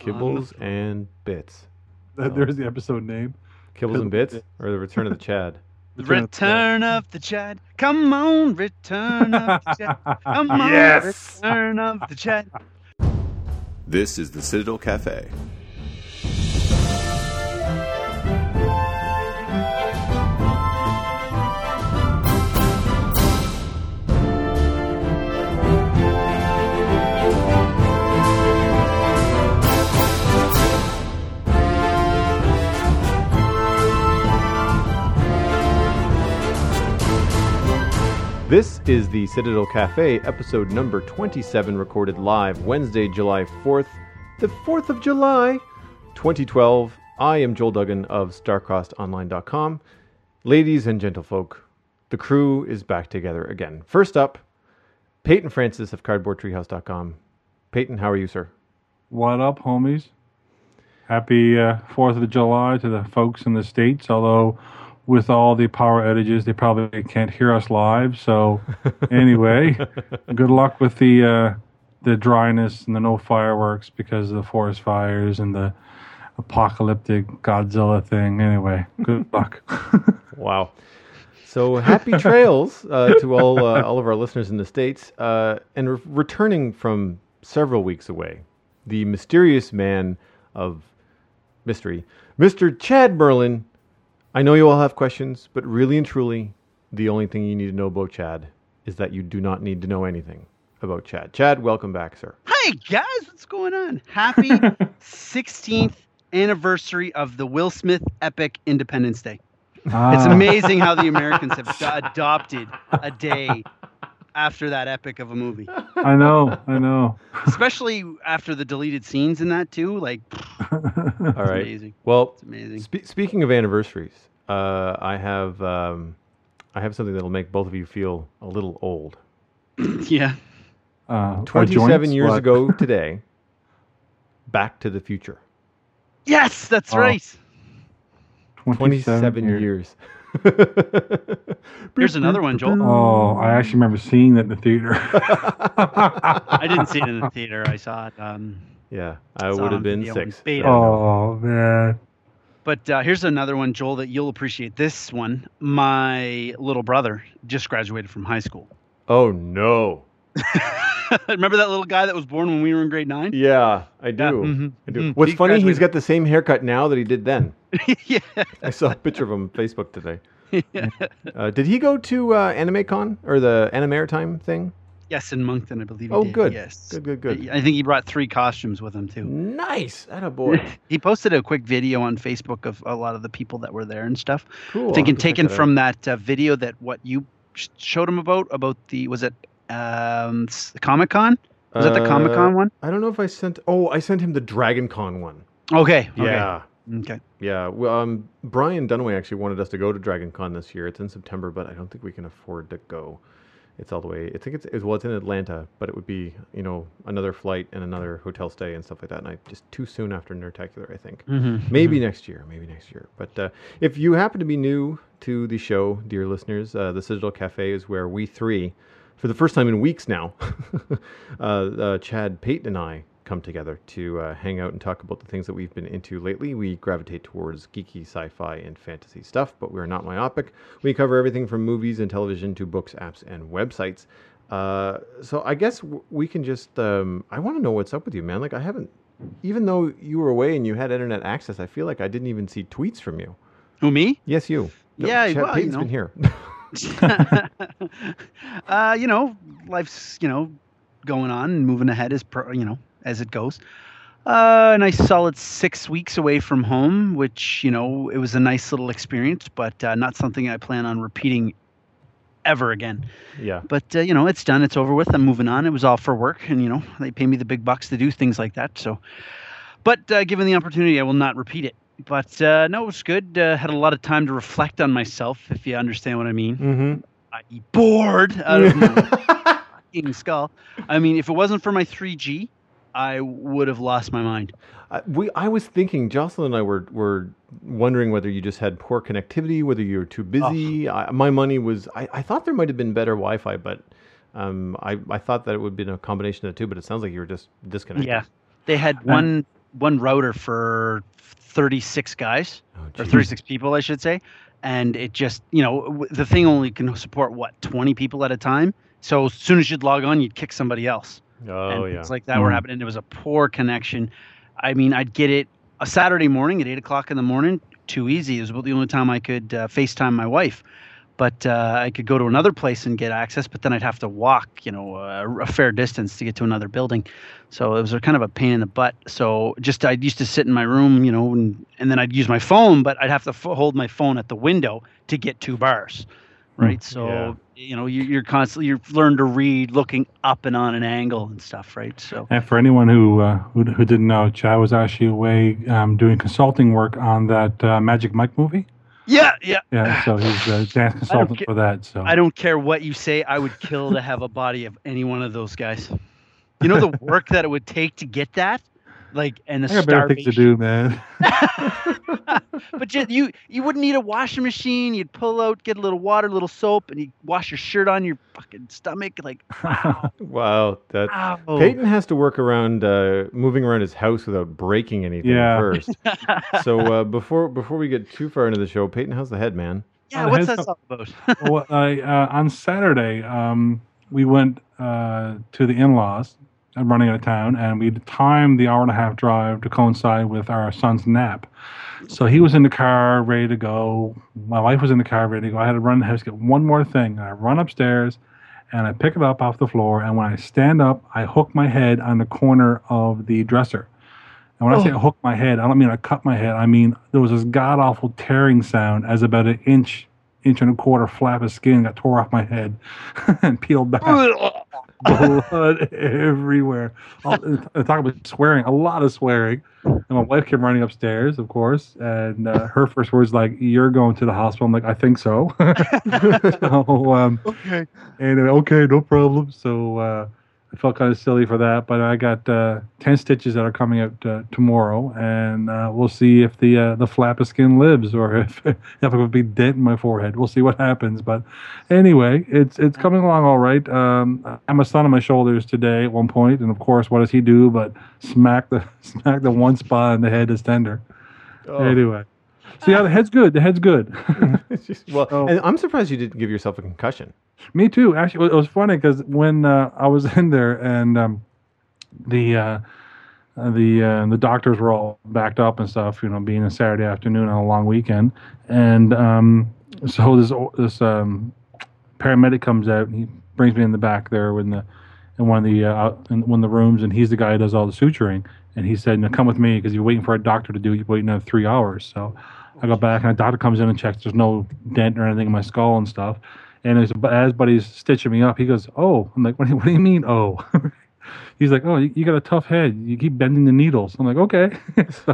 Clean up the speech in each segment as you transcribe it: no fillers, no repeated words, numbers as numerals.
Kibbles and Bits. There's the episode name. Kibbles and Bits, or the Return of the Chad? Return of the Chad. Come on, Return of the Chad. Come on, Yes! Return of the Chad. This is the Citadel Cafe. This is the Citadel Cafe, episode number 27, recorded live Wednesday, July 4th, the 4th of July, 2012. I am Joel Duggan of StarCrossedOnline.com. Ladies and gentlefolk, the crew is back together again. First up, Peyton Francis of CardboardTreehouse.com. Peyton, how are you, sir? What up, homies? Happy 4th of July to the folks in the States, although with all the power outages, they probably can't hear us live. So anyway, good luck with the dryness and the no fireworks because of the forest fires and the apocalyptic Godzilla thing. Anyway, good luck. Wow. So happy trails to all of our listeners in the States. And returning from several weeks away, the mysterious man of mystery, Mr. Chad Merlin. I know you all have questions, but really and truly, the only thing you need to know about Chad is that you do not need to know anything about Chad. Chad, welcome back, sir. Hey, guys, what's going on? Happy 16th anniversary of the Will Smith epic Independence Day. It's amazing how the Americans have adopted a day after that epic of a movie. I know. Especially after the deleted scenes in that, too. Like, all right. Amazing. Well, it's amazing. Speaking of anniversaries, I have something that'll make both of you feel a little old. Yeah. 27 years ago today, Back to the Future. Yes, that's right. 27 years. Here's another one, Joel. Oh, I actually remember seeing that in the theater. I didn't see it in the theater. I saw it. Yeah, I would have been 6. Oh, man. But here's another one, Joel, that you'll appreciate. This one, my little brother just graduated from high school. Oh, no. Remember that little guy that was born when we were in grade 9? Yeah, I do. Yeah. Mm-hmm. I do. What's funny, he's got the same haircut now that he did then. Yeah. I saw a picture of him on Facebook today. Did he go to AnimeCon or the Animaritime thing? Yes, in Moncton, I believe he did. Good. Yes. Good. I think he brought 3 costumes with him, too. Nice. Attaboy. He posted a quick video on Facebook of a lot of the people that were there and stuff. Cool. Thinking taken from that video that what you showed him about was it Comic-Con? Was it the Comic-Con one? I don't know if I sent him the Dragon Con one. Okay. Yeah. Okay. Yeah. Well, Brian Dunaway actually wanted us to go to Dragon Con this year. It's in September, but I don't think we can afford to go. It's all the way. I think it's in Atlanta, but it would be, another flight and another hotel stay and stuff like that. And just too soon after Nerdtacular, I think. Mm-hmm. Maybe next year. But if you happen to be new to the show, dear listeners, the Citadel Cafe is where we three, for the first time in weeks now, Chad, Peyton, and I come together to hang out and talk about the things that we've been into lately. We gravitate towards geeky sci-fi and fantasy stuff, but we're not myopic. We cover everything from movies and television to books, apps, and websites. So I guess we can just... I want to know what's up with you, man. Like, I haven't... Even though you were away and you had internet access, I feel like I didn't even see tweets from you. Who, me? Yes, you. Yeah, Chad, Peyton's been here. Life's, going on and moving ahead as it goes. A nice solid 6 weeks away from home, which, it was a nice little experience, but not something I plan on repeating ever again. Yeah. But, it's done. It's over with. I'm moving on. It was all for work and, they pay me the big bucks to do things like that. So, but given the opportunity, I will not repeat it. But no, it was good. Had a lot of time to reflect on myself, if you understand what I mean. Mm-hmm. I.e. bored out of my fucking skull. I mean, if it wasn't for my 3G, I would have lost my mind. I was thinking, Jocelyn and I were wondering whether you just had poor connectivity, whether you were too busy. My money was... I thought there might have been better Wi-Fi, but I thought that it would have been a combination of the two, but it sounds like you were just disconnected. Yeah. They had one one router for 36 guys or geez. 36 people, I should say. And it just, the thing only can support 20 people at a time. So as soon as you'd log on, you'd kick somebody else. Oh, and yeah. It's like that were happening. It was a poor connection. I mean, I'd get it a Saturday morning at 8 o'clock in the morning. Too easy. It was about the only time I could FaceTime my wife. But I could go to another place and get access, but then I'd have to walk, a fair distance to get to another building. So it was kind of a pain in the butt. So I used to sit in my room, and then I'd use my phone, but I'd have to hold my phone at the window to get 2 bars, right? So, you're constantly, you've learned to read looking up and on an angle and stuff, right? So. And for anyone who didn't know, Chad was actually away doing consulting work on that Magic Mike movie. Yeah. So he's a dance consultant for that. So I don't care what you say. I would kill to have a body of any one of those guys. You know the work that it would take to get that, and the I got better things to do, man. But just, you wouldn't need a washing machine. You'd pull out, get a little water, a little soap, and you wash your shirt on your fucking stomach. Wow. Wow. Peyton has to work around moving around his house without breaking anything first. So before we get too far into the show, Peyton, how's the head, man? Yeah, what's that all about? Well, on Saturday, we went to the in-laws. I'm running out of town, and we timed the hour-and-a-half drive to coincide with our son's nap. So he was in the car, ready to go. My wife was in the car, ready to go. I had to run in the house, get one more thing. I run upstairs, and I pick it up off the floor, and when I stand up, I hook my head on the corner of the dresser. And when I say I hook my head, I don't mean I cut my head. I mean there was this god-awful tearing sound as about an inch and a quarter flap of skin got tore off my head and peeled back. Blood everywhere. Talk about swearing, a lot of swearing. And my wife came running upstairs, of course, and her first words "You're going to the hospital." I'm like, "I think so." Okay. And okay, no problem. So I felt kind of silly for that, but I got 10 stitches that are coming out tomorrow, and we'll see if the flap of skin lives or if I have a big dent in my forehead. We'll see what happens. But anyway, it's coming along all right. I had my son on my shoulders today at one point, and of course, what does he do but smack the one spot on the head that's tender. Anyway. So yeah, the head's good. And I'm surprised you didn't give yourself a concussion. Me too. Actually, it was funny because when I was in there and the doctors were all backed up and stuff, being a Saturday afternoon on a long weekend, and so this paramedic comes out and he brings me in the back there in one of the rooms, and he's the guy who does all the suturing, and he said, "Now come with me because you're waiting for a doctor to do. You're waiting another 3 hours." So I go back and the doctor comes in and checks. There's no dent or anything in my skull and stuff. And as Buddy's stitching me up, he goes, "Oh." I'm like, what do you mean, oh? He's like, "Oh, you got a tough head. You keep bending the needles." I'm like, "Okay." So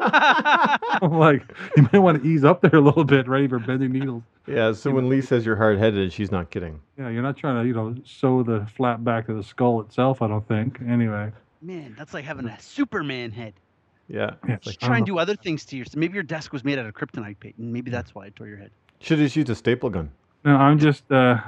I'm like, you might want to ease up there a little bit, right, for bending needles. Yeah, so when Lee says you're hard-headed, she's not kidding. Yeah, you're not trying to, sew the flap back to the skull itself, I don't think. Anyway. Man, that's like having a Superman head. Yeah. Just try and do other things to yourself. Maybe your desk was made out of kryptonite, Peyton. Maybe that's why I tore your head. Should have just used a staple gun. No, I'm just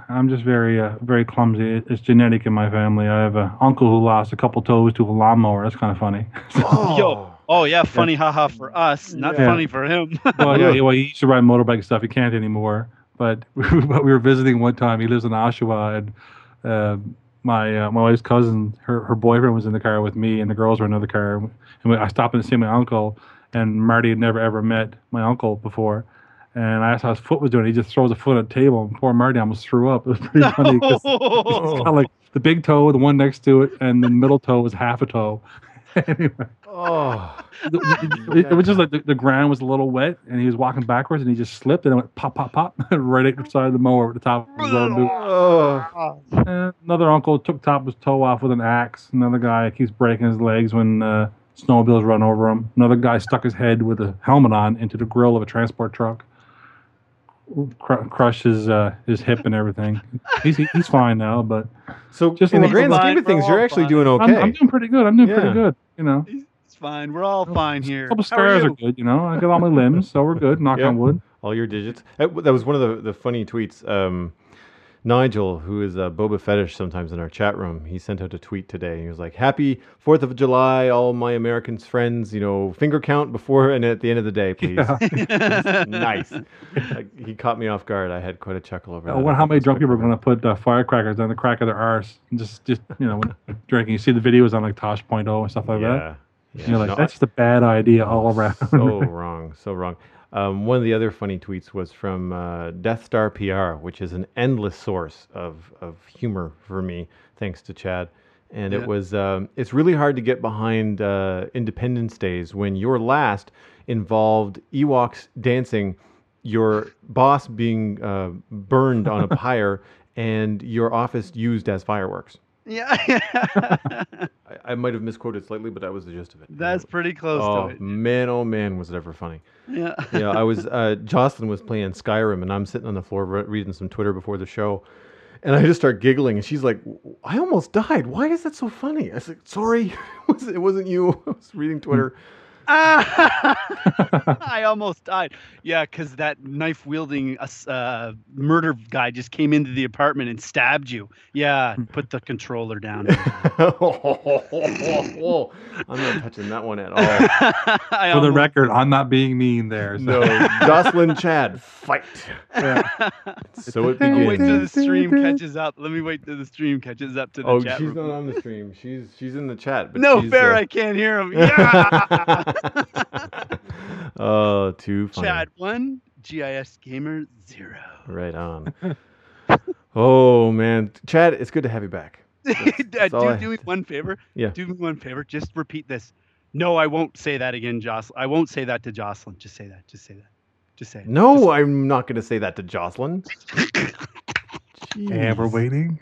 very clumsy. It's genetic in my family. I have an uncle who lost a couple toes to a lawnmower. That's kind of funny. Oh yeah, funny, haha for us, not funny for him. Well, he used to ride motorbike and stuff. He can't anymore. But we were visiting one time. He lives in Oshawa, and my wife's cousin, her boyfriend was in the car with me, and the girls were in another car. And I stopped in to see my uncle, and Marty had never ever met my uncle before. And I asked how his foot was doing. He just throws a foot on the table, and poor Marty almost threw up. It was pretty funny. It's kind of like the big toe, the one next to it, and the middle toe was half a toe. Anyway. It was just like the ground was a little wet, and he was walking backwards, and he just slipped, and it went pop, pop, pop, right at the side of the mower at the top of his own boot. And another uncle took top of his toe off with an axe. Another guy keeps breaking his legs when snowmobiles run over him. Another guy stuck his head with a helmet on into the grill of a transport truck. Crushed his hip and everything. He's fine now, but so just in the grand scheme of things, you're actually doing okay. I'm doing pretty good. Pretty good. It's fine. We're all fine here. A couple scars are good. I got all my limbs, so we're good. Knock on wood. All your digits. That was one of the funny tweets. Nigel, who is a Boba Fetish sometimes in our chat room, he sent out a tweet today. He was like, "Happy 4th of July, all my American friends. Finger count before and at the end of the day, please." Yeah. Nice. He caught me off guard. I had quite a chuckle over I that. wonder how many drunk people are going to put firecrackers on the crack of their arse and just when drinking. You see the videos on like Tosh.0 and stuff like that. Yeah. You're like, that's just a bad idea all around. So wrong, so wrong. One of the other funny tweets was from Death Star PR, which is an endless source of humor for me, thanks to Chad. And it was, it's really hard to get behind Independence Days when your last involved Ewoks dancing, your boss being burned on a pyre, and your office used as fireworks. Yeah. I might have misquoted slightly, but that was the gist of it. That's pretty close to it. Oh man, was it ever funny. Yeah. I was, Jocelyn was playing Skyrim, and I'm sitting on the floor reading some Twitter before the show, and I just start giggling, and she's like, "I almost died. Why is that so funny?" I said, "Sorry, it wasn't you. I was reading Twitter." I almost died. Yeah, because that knife-wielding murder guy just came into the apartment and stabbed you. Yeah, put the controller down. I'm not touching that one at all. For the record, I'm not being mean there. So. No, Jocelyn, Chad, fight. Yeah. So it Wait begins. till the stream catches up. Let me wait till the stream catches up to the chat she's room. not on the stream. She's in the chat. But No she's, fair, I can't hear him. Yeah. Oh, too funny. Chad 1, GIS Gamer 0. Right on. Oh man, Chad, it's good to have you back. Do me one favor. Yeah. Do me one favor. Just repeat this. No, I won't say that again, Jocelyn. I won't say that to Jocelyn. Just say that. Just say that. Just say it. No, I'm not going to say that to Jocelyn. And we're waiting.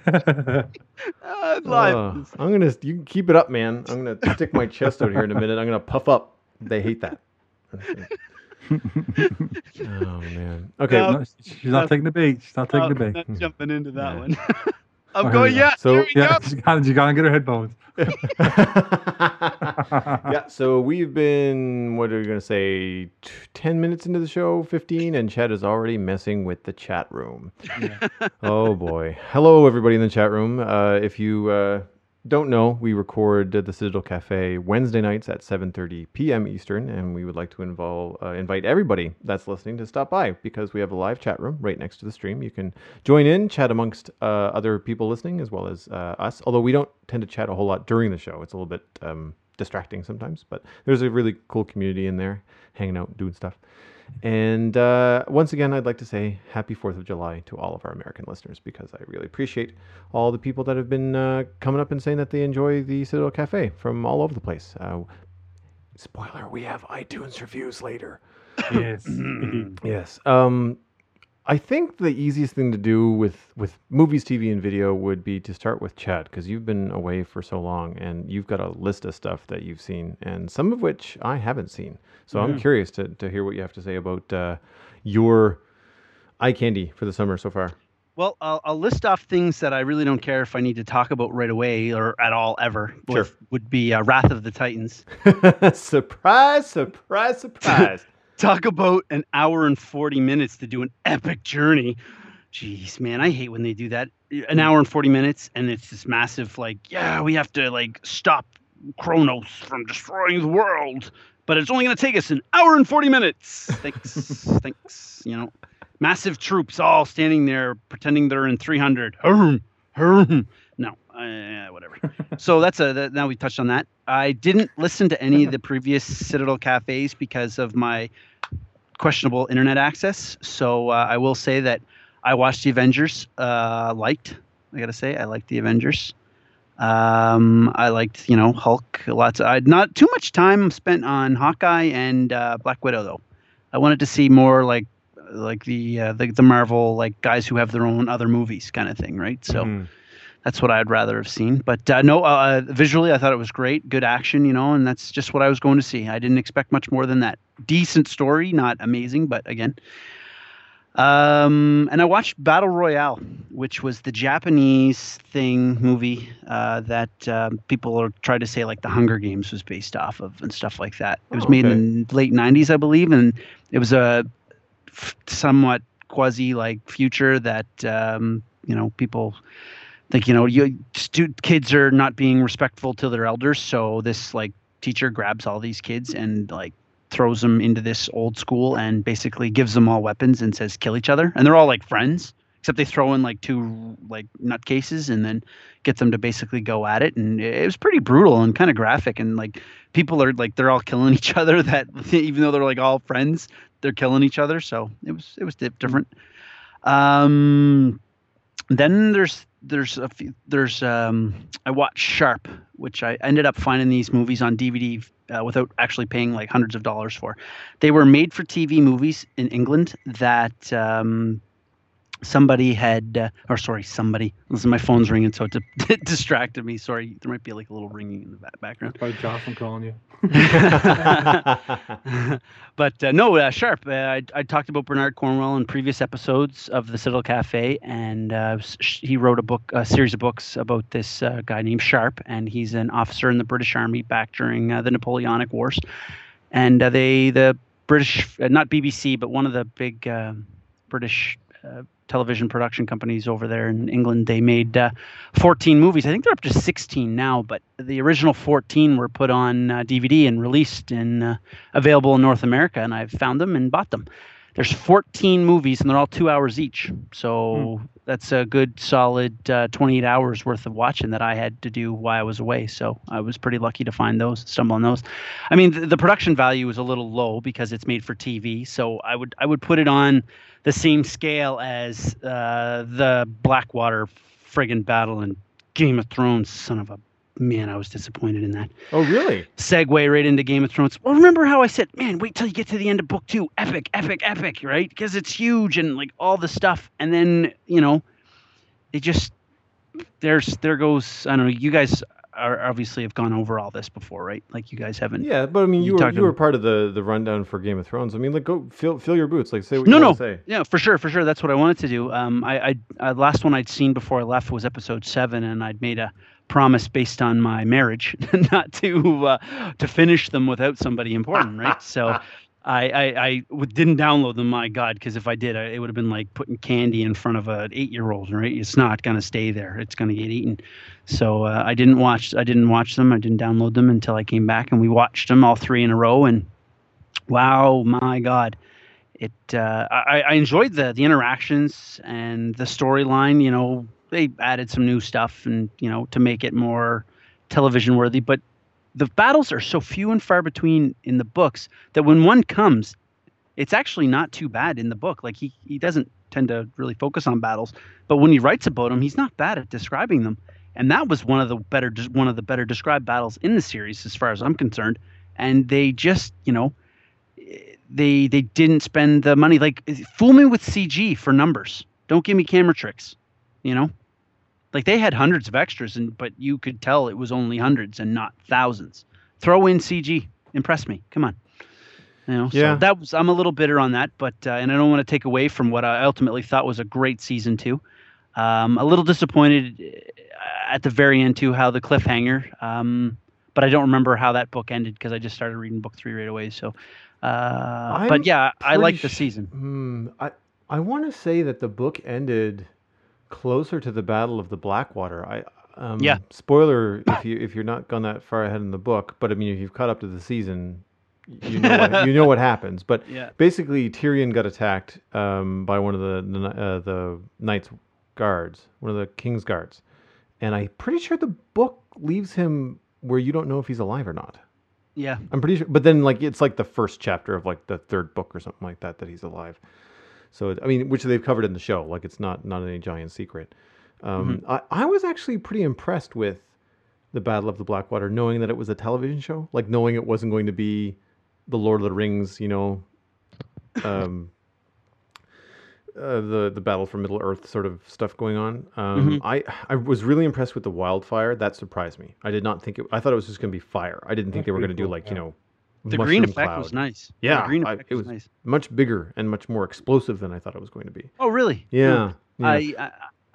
Live. You can keep it up, man. I'm gonna stick my chest out here in a minute. I'm gonna puff up. They hate that. Oh man. Okay. No. No, she's not taking the bait. She's not taking the bait. Not jumping into that Yeah. one. I'm Oh, going, here we go. yeah. So- Here we Yeah, go. she gotta get her headphones. Yeah. So we've been, what are we gonna say, 10 minutes into the show, 15, and Chad is already messing with the chat room. Oh boy. Hello, everybody in the chat room. If you don't know, we record the Citadel Cafe Wednesday nights at 7:30 p.m. Eastern, and we would like to invite everybody that's listening to stop by because we have a live chat room right next to the stream. You can join in, chat amongst other people listening as well as us, although we don't tend to chat a whole lot during the show. It's a little bit distracting sometimes, but there's a really cool community in there hanging out, doing stuff. And once again, I'd like to say happy 4th of July to all of our American listeners because I really appreciate all the people that have been coming up and saying that they enjoy the Citadel Cafe from all over the place. Spoiler, we have iTunes reviews later. Yes. Yes. I think the easiest thing to do with movies, TV, and video would be to start with Chad because you've been away for so long and you've got a list of stuff that you've seen and some of which I haven't seen. So I'm curious to hear what you have to say about your eye candy for the summer so far. Well, I'll list off things that I really don't care if I need to talk about right away or at all ever. Sure. Would be Wrath of the Titans. Surprise, surprise, surprise. Talk about an hour and 40 minutes to do an epic journey. Jeez, man, I hate when they do that. An hour and 40 minutes, and it's this massive, we have to, stop Kronos from destroying the world. But it's only going to take us an hour and 40 minutes. Thanks. Massive troops all standing there pretending they're in 300. No, whatever. So now we touched on that. I didn't listen to any of the previous Citadel Cafes because of my questionable internet access. So I will say that I watched the Avengers. I gotta say, I liked the Avengers. I liked, Hulk. Not too much time spent on Hawkeye and Black Widow though. I wanted to see more like the Marvel guys who have their own other movies kind of thing, right? So that's what I'd rather have seen. But visually I thought it was great, good action, and that's just what I was going to see. I didn't expect much more than that. Decent story, not amazing, but again. And I watched Battle Royale, which was the Japanese movie that people are trying to say the Hunger Games was based off of and stuff like that. It was made in the late 90s, I believe, and it was a somewhat quasi like future that people think kids are not being respectful to their elders, so this like teacher grabs all these kids and like throws them into this old school and basically gives them all weapons and says kill each other, and they're all like friends except they throw in like two like nutcases and then get them to basically go at it, and it was pretty brutal and kind of graphic, and like people are like they're all killing each other, that even though they're like all friends they're killing each other, so it was different. Then I watched Sharp, which I ended up finding these movies on DVD without actually paying like hundreds of dollars for. They were made for TV movies in England that somebody. Listen, my phone's ringing, so it distracted me. Sorry, there might be like a little ringing in the background. By Jocelyn calling you. But Sharp. I talked about Bernard Cornwell in previous episodes of the Citadel Cafe, and he wrote a series of books about this guy named Sharp, and he's an officer in the British Army back during the Napoleonic Wars. And the British, not BBC, but one of the big British television production companies over there in England, they made 14 movies. I think they're up to 16 now, but the original 14 were put on DVD and released and available in North America, and I found them and bought them. There's 14 movies, and they're all 2 hours each. So that's a good solid 28 hours worth of watching that I had to do while I was away. So I was pretty lucky to stumble on those. I mean, the production value is a little low because it's made for TV. So I would put it on the same scale as the Blackwater friggin' battle in Game of Thrones. Son of a man, I was disappointed in that. Oh, really? Segue right into Game of Thrones. Well, remember how I said, man, wait till you get to the end of book 2. Epic, epic, epic, right? Because it's huge and like all the stuff. And then, it just, there goes, I don't know, you guys are obviously have gone over all this before, right? Like you guys haven't. Yeah, but I mean, you were part of the rundown for Game of Thrones. I mean, like, go fill your boots. Like, say what you want to say. Yeah, for sure. That's what I wanted to do. I last one I'd seen before I left was episode 7, and I'd made a promise based on my marriage not to finish them without somebody important, right? So I didn't download them, my God, because if I did, it would have been like putting candy in front of an 8-year-old, right? It's not going to stay there. It's going to get eaten. So I didn't watch them. I didn't download them until I came back, and we watched them all 3 in a row. And wow, my God, I enjoyed the interactions and the storyline. They added some new stuff and to make it more television worthy, but the battles are so few and far between in the books that when one comes, it's actually not too bad in the book. Like he doesn't tend to really focus on battles, but when he writes about them, he's not bad at describing them. And that was one of the better described battles in the series, as far as I'm concerned. And they just, they didn't spend the money. Like, fool me with CG for numbers. Don't give me camera tricks. Like they had hundreds of extras, but you could tell it was only hundreds and not thousands. Throw in CG, impress me. Come on. Yeah. So I'm a little bitter on that, but and I don't want to take away from what I ultimately thought was a great season 2. A little disappointed at the very end too, how the cliffhanger. But I don't remember how that book ended because I just started reading book 3 right away. So, but yeah, I like the season. I want to say that the book ended closer to the Battle of the Blackwater. Spoiler if you're not gone that far ahead in the book, but I mean if you've caught up to the season, you know what happens. But basically, Tyrion got attacked by one of the Knights Guards, one of the King's Guards, and I'm pretty sure the book leaves him where you don't know if he's alive or not. Yeah, I'm pretty sure. But then it's like the first chapter of like the 3rd book or something like that he's alive. So I mean, which they've covered in the show. Like it's not any giant secret. I was actually pretty impressed with the Battle of the Blackwater, knowing that it was a television show, like knowing it wasn't going to be the Lord of the Rings, the Battle for Middle Earth sort of stuff going on. I was really impressed with the wildfire. That surprised me. I did not think I thought it was just going to be fire. I didn't think they were going to do the green effect was nice. Yeah, the green effect it was nice. Much bigger and much more explosive than I thought it was going to be. Oh, really? Yeah. I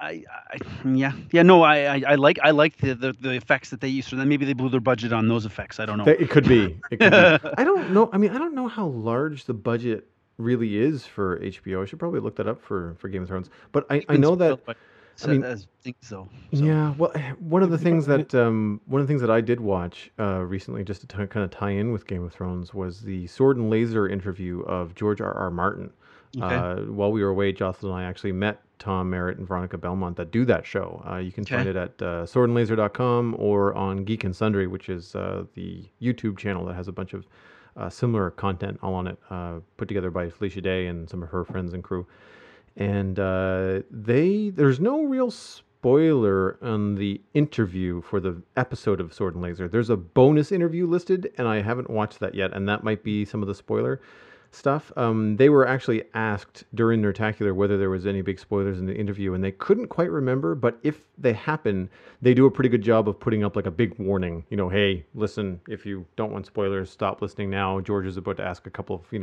like the effects that they used. So then maybe they blew their budget on those effects. I don't know. It could be. I don't know. I mean, I don't know how large the budget really is for HBO. I should probably look that up for Game of Thrones. But I know that. I mean, as things though. yeah. Well, one of the things that I did watch recently, just to kind of tie in with Game of Thrones, was the Sword and Laser interview of George R. Martin. Okay. While we were away, Jocelyn and I actually met Tom Merritt and Veronica Belmont that do that show. You can find it at swordandlaser.com or on Geek and Sundry, which is the YouTube channel that has a bunch of similar content all on it, put together by Felicia Day and some of her friends and crew. And there's no real spoiler on the interview for the episode of Sword and Laser. There's a bonus interview listed, and I haven't watched that yet, and that might be some of the spoiler stuff. They were actually asked during Nerdtacular whether there was any big spoilers in the interview, and they couldn't quite remember, but if they happen, they do a pretty good job of putting up like a big warning. You know, hey, listen, if you don't want spoilers, stop listening now. George is about to ask a couple of,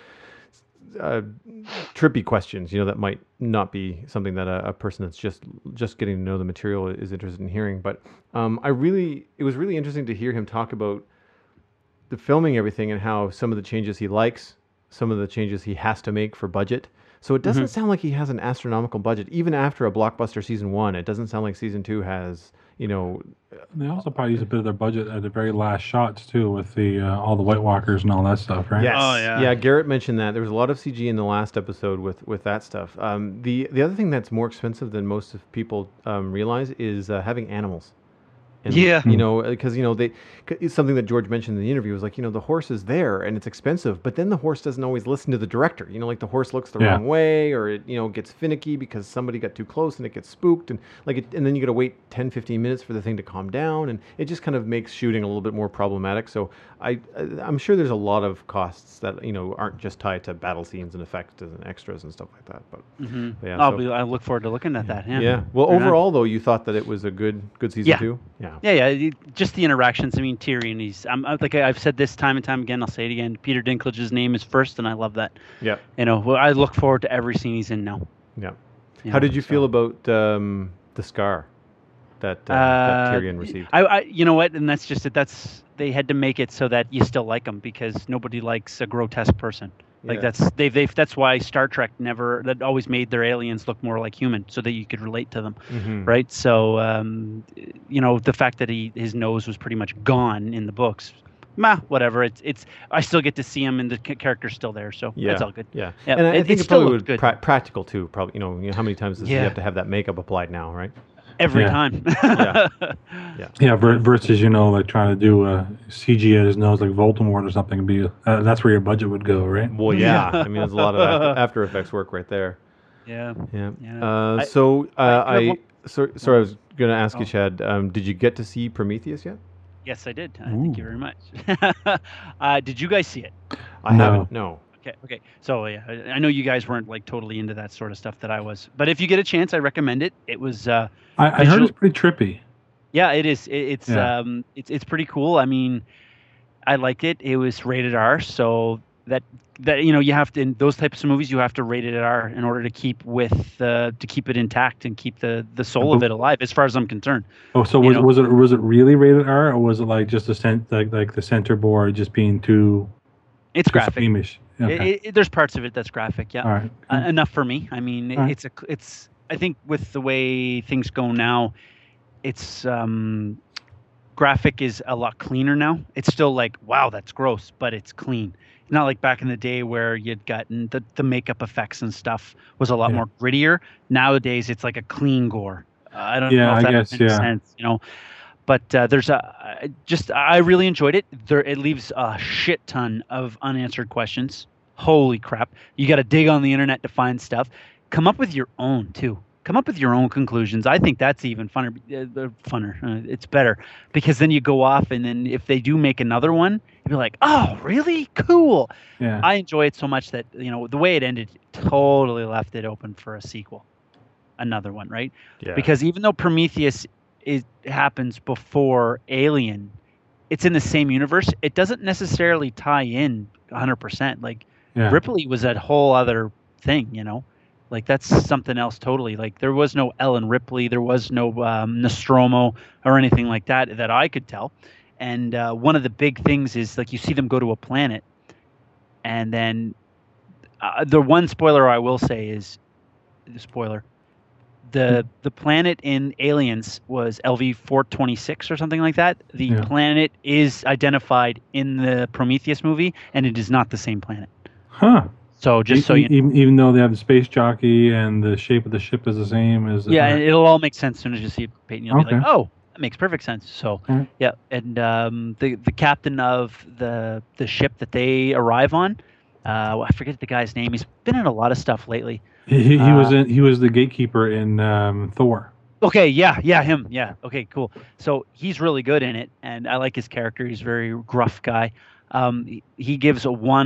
trippy questions, that might not be something that a person that's just getting to know the material is interested in hearing. But it was really interesting to hear him talk about the filming everything and how some of the changes he likes, some of the changes he has to make for budget. So it doesn't sound like he has an astronomical budget. Even after a blockbuster season 1, it doesn't sound like season 2 has, They also probably use a bit of their budget at the very last shots too, with the all the White Walkers and all that stuff, right? Yes. Oh, yeah. Yeah, Garrett mentioned that. There was a lot of CG in the last episode with that stuff. The other thing that's more expensive than most of people realize is having animals. And, Yeah. because it's something that George mentioned in the interview was like, the horse is there and it's expensive, but then the horse doesn't always listen to the director. Like the horse looks the wrong way, or it gets finicky because somebody got too close and it gets spooked, and and then you got to wait 10, 15 minutes for the thing to calm down, and it just kind of makes shooting a little bit more problematic. So I'm sure there's a lot of costs that aren't just tied to battle scenes and effects and extras and stuff like that. But yeah, I look forward to looking at that. Yeah. Yeah. Well, overall though, you thought that it was a good season 2. Yeah. Yeah. Just the interactions. I mean, Tyrion. Like I've said this time and time again. I'll say it again. Peter Dinklage's name is first, and I love that. Yeah. I look forward to every scene he's in now. Yeah. How did you feel about the scar that Tyrion received? You know what? And that's just it. They had to make it so that you still like him, because nobody likes a grotesque person. Like that's why Star Trek that always made their aliens look more like human, so that you could relate to them, right? So the fact that his nose was pretty much gone in the books, whatever. It's I still get to see him, and the character's still there, so that's all good. Yeah. And I think it probably would practical too. Probably how many times does he have to have that makeup applied now, right? Every time. Versus like trying to do a CG at his nose like Voldemort or something. That's where your budget would go, right? Well, yeah. I mean, there's a lot of After Effects work right there. Yeah. Sorry, I was going to ask you, Chad. Did you get to see Prometheus yet? Yes, I did. Thank you very much. Did you guys see it? I haven't. No. Okay. So yeah, I know you guys weren't like totally into that sort of stuff that I was, but if you get a chance, I recommend it. It was. I heard it's pretty trippy. Yeah, it is. It's pretty cool. I mean, I liked it. It was rated R, so that you have to, in those types of movies, you have to rate it R in order to keep it intact and keep the soul of it alive, as far as I'm concerned. Oh, so was it really rated R, or was it like just like the center board just being too? It's graphic. Squeamish. Okay. There's parts of it that's graphic. Yeah. All right. Enough for me. I mean, it's. I think with the way things go now, it's graphic is a lot cleaner now. It's still like, wow, that's gross, but it's clean. Not like back in the day where you'd gotten the makeup effects and stuff was a lot more grittier. Nowadays, it's like a clean gore. I don't know if that makes sense, But I really enjoyed it. It leaves a shit ton of unanswered questions. Holy crap. You got to dig on the internet to find stuff. Come up with your own, too. Come up with your own conclusions. I think that's even funner. It's better, because then you go off, and then if they do make another one, you'll be like, oh, really? Cool. Yeah. I enjoy it so much that, the way it ended totally left it open for a sequel. Another one, right? Yeah. Because even though Prometheus happens before Alien, it's in the same universe. It doesn't necessarily tie in 100%. Like Ripley was a whole other thing, like that's something else totally. Like there was no Ellen Ripley, there was no Nostromo or anything like that I could tell. And one of the big things is like you see them go to a planet, and then The one spoiler I will say is the spoiler. The planet in Aliens was LV-426 or something like that. The planet is identified in the Prometheus movie, and it is not the same planet. Huh. So just so you know. Even though they have the space jockey and the shape of the ship is the same as and it'll all make sense as soon as you see it, Peyton. You'll be like, oh, that makes perfect sense. So yeah, and the captain of the ship that they arrive on, I forget the guy's name. He's been in a lot of stuff lately. He was the gatekeeper in Thor. Okay, yeah, him. Yeah, okay, cool. So he's really good in it, and I like his character. He's a very gruff guy. He gives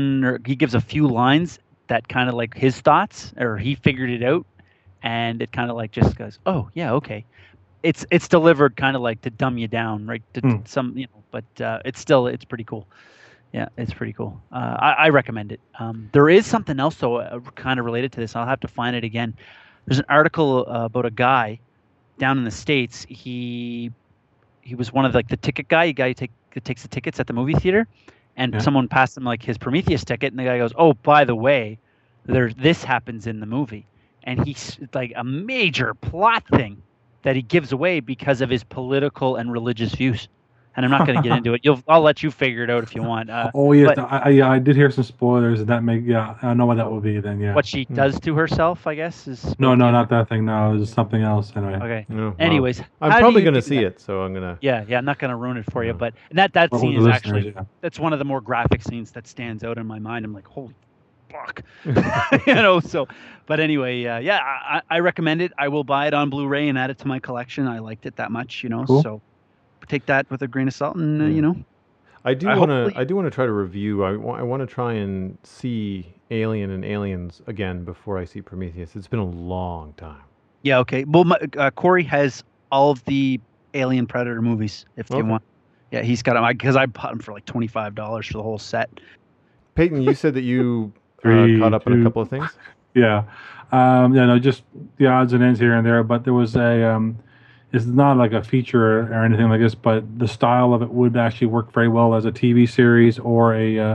a few lines that kind of like his thoughts, or he figured it out, and it kind of like just goes, oh yeah, okay. It's delivered kind of like to dumb you down, right? To some, but it's pretty cool. Yeah, it's pretty cool. I recommend it. There is something else though, kind of related to this. I'll have to find it again. There's an article about a guy down in the States. He was one of like the ticket guy. That takes the tickets at the movie theater, and someone passed him like his Prometheus ticket, and the guy goes, "Oh, by the way, this happens in the movie," and he's like a major plot thing that he gives away because of his political and religious views. And I'm not going to get into it. I'll let you figure it out if you want. I did hear some spoilers. I know what that will be then. Yeah. What she does to herself, I guess, is. No, not that thing. No, it was something else. Anyway. Okay. No, anyways, I'm probably going to see it, so I'm going to. Yeah, I'm not going to ruin it for you, but that scene is actually that's one of the more graphic scenes that stands out in my mind. I'm like, holy fuck, So, but anyway, I recommend it. I will buy it on Blu-ray and add it to my collection. I liked it that much, Cool. So. Take that with a grain of salt, and I do want to try to review. I want to try and see Alien and Aliens again before I see Prometheus. It's been a long time. Yeah. Okay. Well, Corey has all of the Alien Predator movies. If you want, yeah, he's got them because I bought them for like $25 for the whole set. Peyton, you said that you caught up on a couple of things. Yeah. Just the odds and ends here and there. But there was it's not like a feature or anything like this, but the style of it would actually work very well as a TV series or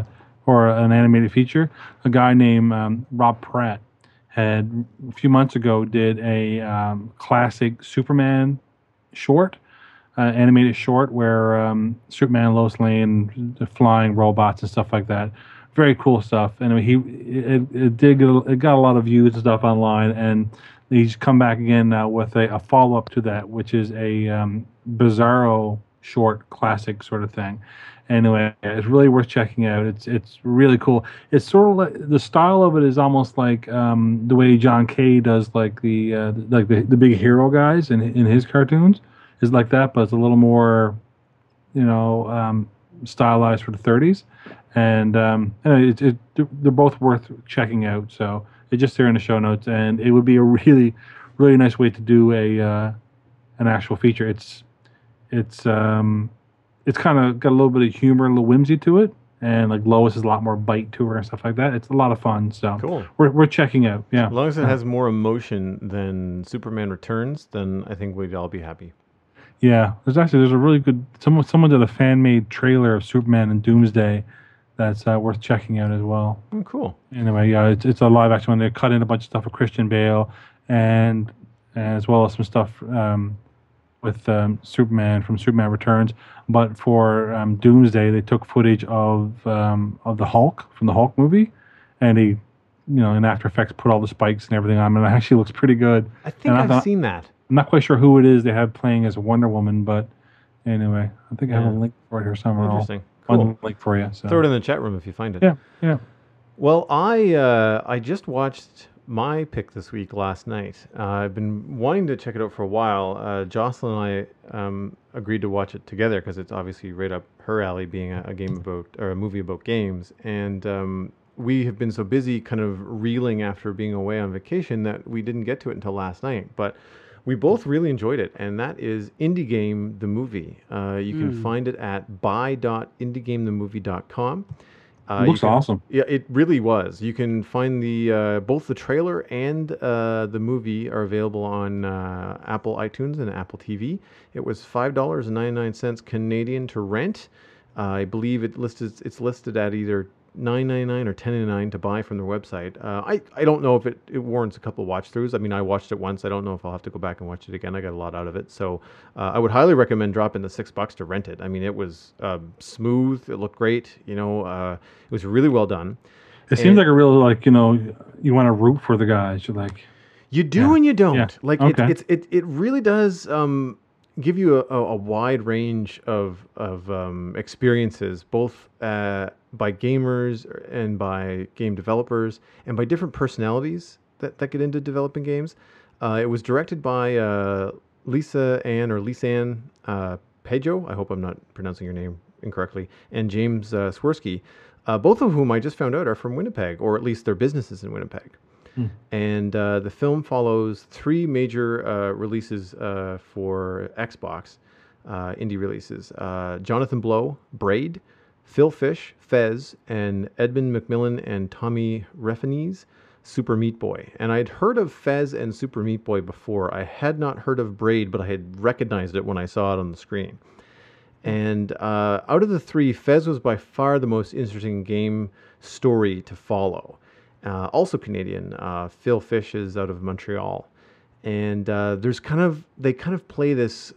an animated feature. A guy named Rob Pratt had a few months ago did a classic Superman short, animated short where Superman, Lois Lane, the flying robots and stuff like that. Very cool stuff. Anyway, it got a lot of views and stuff online, and he's come back again now with a follow-up to that, which is a Bizarro short classic sort of thing. Anyway, it's really worth checking out. It's really cool. It's sort of like the style of it is almost like the way John Kay does like the big hero guys in his cartoons is like that, but it's a little more stylized for the 30s. And they're both worth checking out. So. It's just there in the show notes, and it would be a really, really nice way to do an actual feature. It's kind of got a little bit of humor, a little whimsy to it, and like Lois has a lot more bite to her and stuff like that. It's a lot of fun. So cool. We're checking out. Yeah, as long as it has more emotion than Superman Returns, then I think we'd all be happy. Yeah, there's a really good someone did a fan made trailer of Superman and Doomsday. That's worth checking out as well. Oh, cool. Anyway, yeah, it's a live action one. They cut in a bunch of stuff with Christian Bale, and as well as some stuff with Superman from Superman Returns. But for Doomsday, they took footage of the Hulk from the Hulk movie, and he, in After Effects, put all the spikes and everything on, and it actually looks pretty good. I think I've seen that. I'm not quite sure who it is they have playing as Wonder Woman, but anyway, I think I have a link for it here somewhere. Interesting. Cool. Cool. One link for you. So. Throw it in the chat room if you find it. Yeah. Well, I just watched my pick this week last night. I've been wanting to check it out for a while. Jocelyn and I agreed to watch it together because it's obviously right up her alley, being a movie about games. And we have been so busy, kind of reeling after being away on vacation, that we didn't get to it until last night. But we both really enjoyed it, and that is Indie Game the Movie. You can find it at buy.indiegamethemovie.com. Looks awesome. Yeah, it really was. You can find both the trailer and the movie are available on Apple iTunes and Apple TV. It was $5.99 Canadian to rent. I believe it's listed at either $9.99 or $10.99 to buy from their website. I don't know if it warrants a couple watch throughs. I mean, I watched it once. I don't know if I'll have to go back and watch it again. I got a lot out of it, so I would highly recommend dropping the $6 to rent it. I mean, it was smooth. It looked great. You know, it was really well done. It seems like a real, like, you know, you want to root for the guys. You're like, you do and you don't. Yeah. Like Okay. it really does give you a wide range of experiences, both by gamers and by game developers, and by different personalities that get into developing games. It was directed by Lisa Ann Pejo. I hope I'm not pronouncing your name incorrectly. And James Swirsky, both of whom I just found out are from Winnipeg, or at least their businesses in Winnipeg. And the film follows three major releases for Xbox, indie releases. Jonathan Blow, Braid, Phil Fish, Fez, and Edmund McMillan and Tommy Refenes, Super Meat Boy. And I'd heard of Fez and Super Meat Boy before. I had not heard of Braid, but I had recognized it when I saw it on the screen. And out of the three, Fez was by far the most interesting game story to follow. Also Canadian. Phil Fish is out of Montreal, and they kind of play this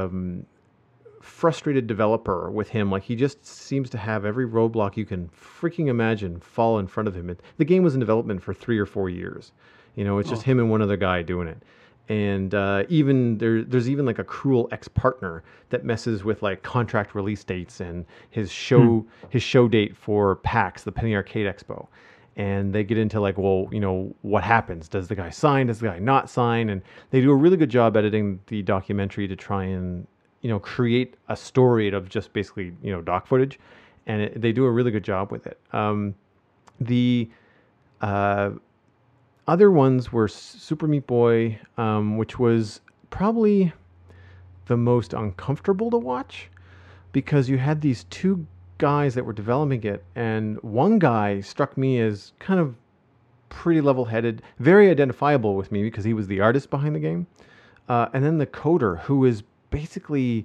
frustrated developer with him. Like, he just seems to have every roadblock you can freaking imagine fall in front of him. The game was in development for 3 or 4 years. You know, it's just him and one other guy doing it. And even there's even like a cruel ex-partner that messes with like contract release dates and his show date for PAX, the Penny Arcade Expo. And they get into like, well, you know, what happens? Does the guy sign? Does the guy not sign? And they do a really good job editing the documentary to try and, you know, create a story out of just basically, you know, doc footage. And they do a really good job with it. The other ones were Super Meat Boy, which was probably the most uncomfortable to watch, because you had these two guys that were developing it, and one guy struck me as kind of pretty level-headed, very identifiable with me because he was the artist behind the game, and then the coder, who is basically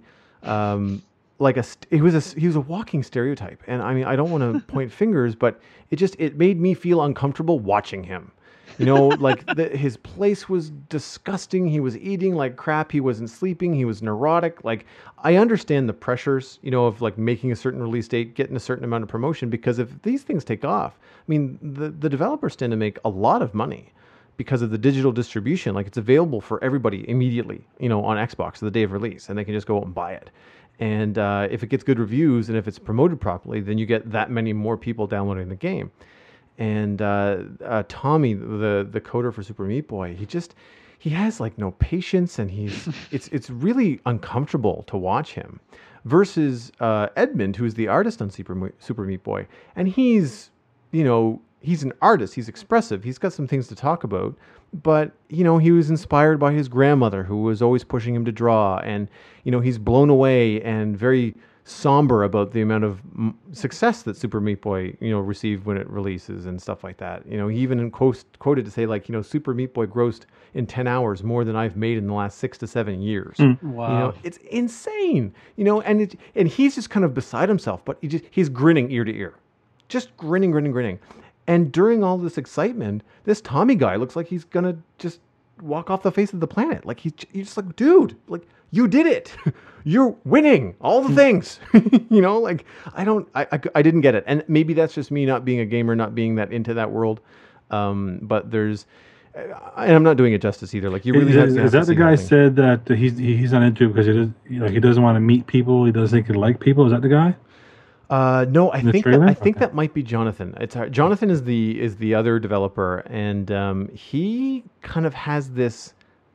like he was a walking stereotype. And I mean, I don't want to point fingers, but it made me feel uncomfortable watching him. You know, like his place was disgusting. He was eating like crap. He wasn't sleeping. He was neurotic. Like, I understand the pressures, you know, of like making a certain release date, getting a certain amount of promotion, because if these things take off, I mean, the developers tend to make a lot of money because of the digital distribution. Like, it's available for everybody immediately, you know, on Xbox the day of release, and they can just go out and buy it. And if it gets good reviews and if it's promoted properly, then you get that many more people downloading the game. And Tommy, the coder for Super Meat Boy, he has like no patience, and it's really uncomfortable to watch him. Versus Edmund, who's the artist on Super Meat Boy, and he's an artist. He's expressive. He's got some things to talk about, but you know, he was inspired by his grandmother, who was always pushing him to draw, and you know, he's blown away and very somber about the amount of success that Super Meat Boy, you know, received when it releases and stuff like that. You know, he even quoted to say, like, you know, Super Meat Boy grossed in 10 hours more than I've made in the last 6 to 7 years. Wow. You know, it's insane. You know, and he's just kind of beside himself, but he's grinning ear to ear, just grinning. And during all this excitement, this Tommy guy looks like he's gonna just walk off the face of the planet. Like, you're just like, dude, like, you did it. You're winning all the things. You know, like, I didn't get it. And maybe that's just me not being a gamer, not being that into that world. But and I'm not doing it justice either. Like, you really have to. Is that the guy said that he's not into it because he doesn't want to meet people? He doesn't think he like people. Is that the guy? No, I think that might be Jonathan. Jonathan is the other developer, and he kind of has this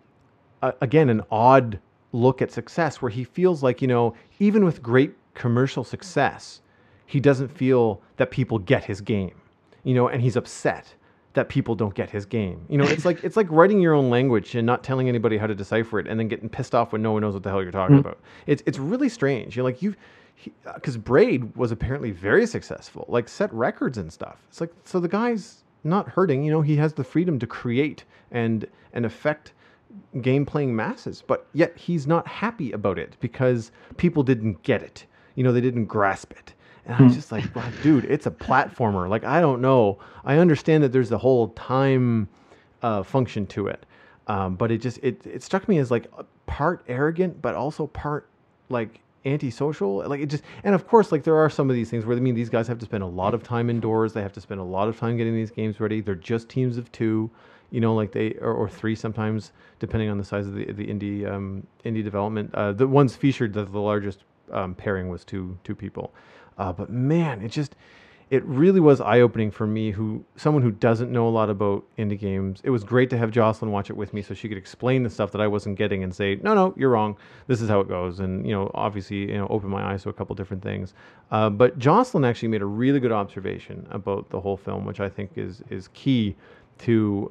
again, an odd look at success where he feels like, you know, even with great commercial success, he doesn't feel that people get his game, you know, and he's upset that people don't get his game. You know, it's like writing your own language and not telling anybody how to decipher it, and then getting pissed off when no one knows what the hell you're talking about. It's really strange. You're like, because Braid was apparently very successful, like set records and stuff. It's like, so the guy's not hurting, you know, he has the freedom to create and affect game playing masses, but yet he's not happy about it because people didn't get it. You know, they didn't grasp it. And I was just like, wow, dude, it's a platformer. Like, I don't know. I understand that there's the whole time function to it. But it struck me as like part arrogant, but also part like antisocial. Like it just, and of course, like there are some of these things where these guys have to spend a lot of time indoors. They have to spend a lot of time getting these games ready. They're just teams of two, like or three sometimes, depending on the size of the indie development. The ones featured, the largest pairing was two people. But man, it really was eye-opening for me, someone who doesn't know a lot about indie games. It was great to have Jocelyn watch it with me so she could explain the stuff that I wasn't getting and say, no, you're wrong. This is how it goes. And, obviously, open my eyes to a couple different things. But Jocelyn actually made a really good observation about the whole film, which I think is key to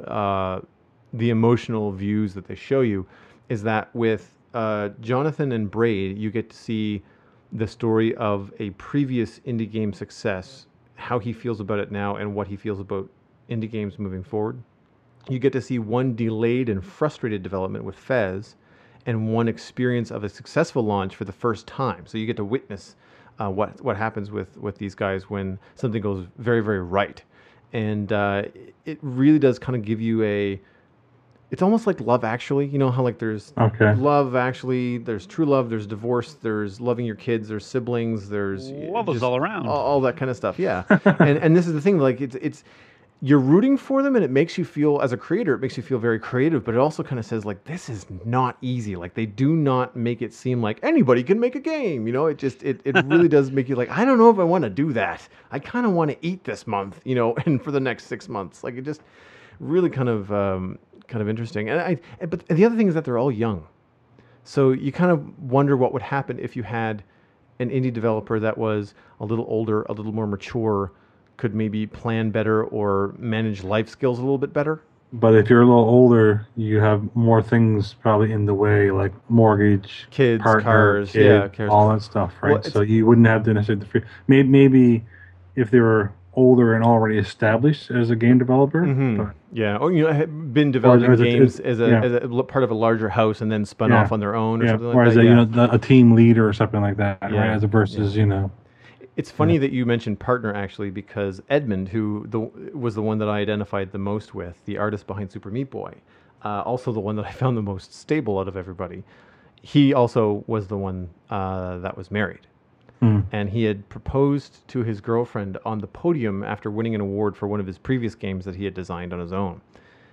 the emotional views that they show you, is that with Jonathan and Braid, you get to see the story of a previous indie game success, how he feels about it now, and what he feels about indie games moving forward. You get to see one delayed and frustrated development with Fez, and one experience of a successful launch for the first time. So you get to witness what happens with these guys when something goes very, very right. And it really does kind of give you it's almost like Love Actually. You know how like there's Love Actually, there's true love, there's divorce, there's loving your kids, there's siblings, there's love is all around, all that kind of stuff. Yeah, and this is the thing. Like it's you're rooting for them, and it makes you feel, as a creator, it makes you feel very creative. But it also kind of says like this is not easy. Like they do not make it seem like anybody can make a game. It really does make you like, I don't know if I want to do that. I kind of want to eat this month, and for the next 6 months. Like it just really kind of interesting. But the other thing is that they're all young. So you kind of wonder what would happen if you had an indie developer that was a little older, a little more mature, could maybe plan better or manage life skills a little bit better. But if you're a little older, you have more things probably in the way, like mortgage, kids, partner, cars, cars, all that stuff, right? Well, so you wouldn't have to necessarily maybe if they were older and already established as a game developer. Mm-hmm. Or had been developing games as a part of a larger house and then spun off on their own or something like that. Or as a team leader or something like that, right? As a versus, It's funny that you mentioned partner, actually, because Edmund, who was the one that I identified the most with, the artist behind Super Meat Boy, also the one that I found the most stable out of everybody, he also was the one that was married. And he had proposed to his girlfriend on the podium after winning an award for one of his previous games that he had designed on his own.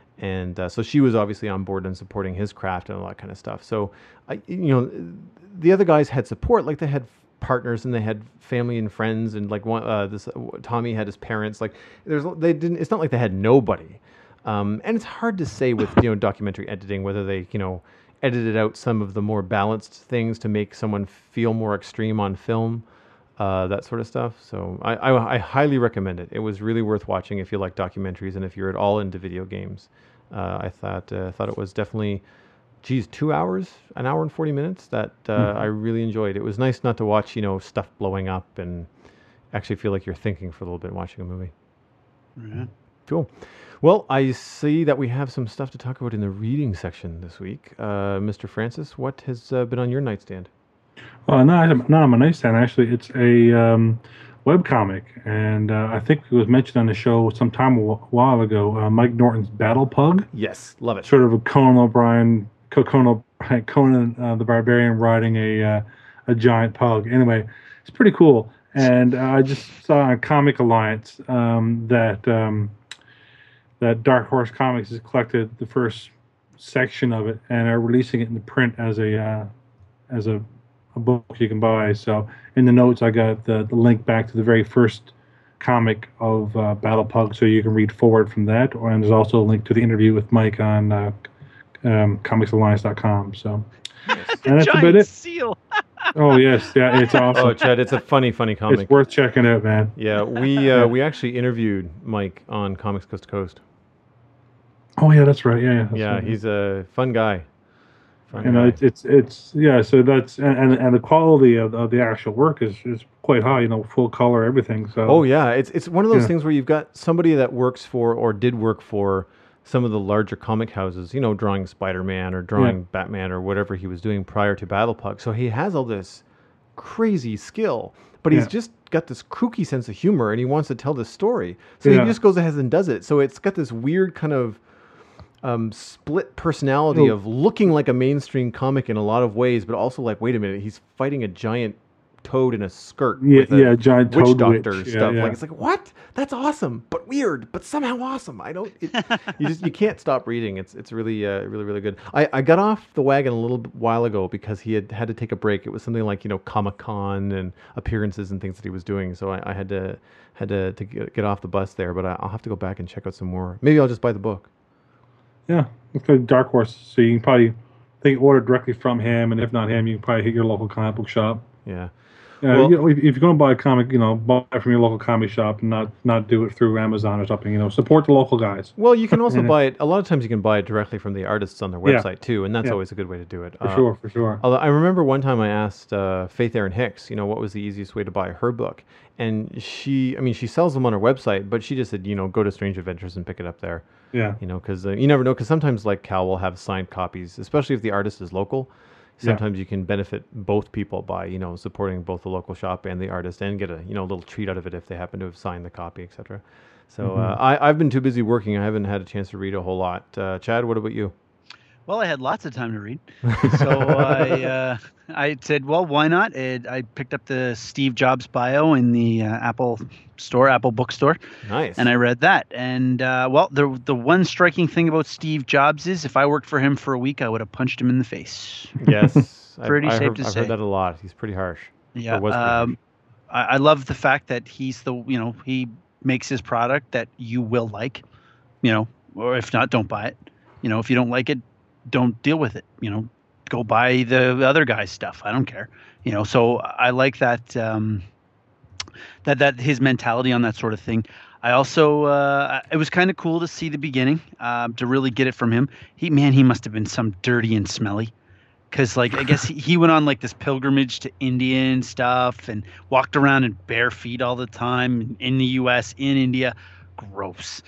And so she was obviously on board and supporting his craft and all that kind of stuff. So, the other guys had support, like they had partners and they had family and friends, and like Tommy had his parents. Like it's not like they had nobody. And it's hard to say with documentary editing whether they edited out some of the more balanced things to make someone feel more extreme on film, that sort of stuff. So I highly recommend it. It was really worth watching if you like documentaries and if you're at all into video games. I thought it was definitely, 2 hours, an hour and 40 minutes that I really enjoyed. It was nice not to watch stuff blowing up and actually feel like you're thinking for a little bit watching a movie. Yeah. Cool. Well, I see that we have some stuff to talk about in the reading section this week. Mr. Francis, what has been on your nightstand? Well, not on my nightstand, actually. It's a webcomic, and I think it was mentioned on the show some time a while ago, Mike Norton's Battle Pug. Yes, love it. Sort of a Conan the Barbarian riding a giant pug. Anyway, it's pretty cool. And I just saw on Comic Alliance that Dark Horse Comics has collected the first section of it and are releasing it in print as a book you can buy. So in the notes, I got the link back to the very first comic of Battle Pug, so you can read forward from that. And there's also a link to the interview with Mike on comicsalliance.com. So and that's about it. Seal. Oh yes, yeah, it's awesome. Oh, Chad, it's a funny comic. It's worth checking out, man. Yeah, we actually interviewed Mike on Comics Coast to Coast. Oh yeah, that's right. Yeah, right. He's a fun guy. It's yeah. So that's and the quality of the actual work is quite high. Full color, everything. So. Oh yeah, it's one of those things where you've got somebody that works for or did work for some of the larger comic houses, drawing Spider-Man or drawing Batman or whatever he was doing prior to Battle Pug. So he has all this crazy skill, but he's Yeah. just got this kooky sense of humor, and he wants to tell this story. So he Yeah. just goes ahead and does it. So it's got this weird kind of split personality Oh. of looking like a mainstream comic in a lot of ways, but also like, wait a minute, he's fighting a giant toad in a skirt. Yeah, with a yeah, giant witch toad doctor witch. Yeah, stuff. yeah. Like it's like, what? That's awesome, but weird, but somehow awesome. You can't stop reading. It's really really good. I got off the wagon a little while ago because he had to take a break. It was something like Comic-Con and appearances and things that he was doing. So I had to get off the bus there. But I'll have to go back and check out some more. Maybe I'll just buy the book. Yeah, it's got Dark Horse, so you can probably order directly from him, and if not him, you can probably hit your local comic book shop. Yeah. Yeah, Well- if you're going to buy a comic, buy it from your local comic shop and not do it through Amazon or something. Support the local guys. Well, you can also buy it. A lot of times you can buy it directly from the artists on their Yeah. website too, and that's Yeah. always a good way to do it. For sure. Although I remember one time I asked Faith Erin Hicks, what was the easiest way to buy her book, and she sells them on her website, but she just said, go to Strange Adventures and pick it up there. Yeah. Because you never know. Because sometimes like Cal will have signed copies, especially if the artist is local. Sometimes you can benefit both people by supporting both the local shop and the artist, and get a little treat out of it if they happen to have signed the copy, etc. So I've been too busy working. I haven't had a chance to read a whole lot. Chad, what about you? Well, I had lots of time to read, so I said, well, why not? I picked up the Steve Jobs bio in the Apple bookstore, Nice. and I read that. And the one striking thing about Steve Jobs is, if I worked for him for a week, I would have punched him in the face. Yes, Pretty safe to I've say. heard that a lot. He's pretty harsh. Yeah. Or was pretty harsh. I love the fact that he's he makes his product that you will like, or if not, don't buy it. If you don't like it, don't deal with it. Go buy the other guy's stuff. I don't care. So I like that that his mentality on that sort of thing. I also it was kind of cool to see the beginning, to really get it from him. He must have been some dirty and smelly. Because, I guess he went on, this pilgrimage to India and stuff, and walked around in bare feet all the time in the U.S., in India. Gross.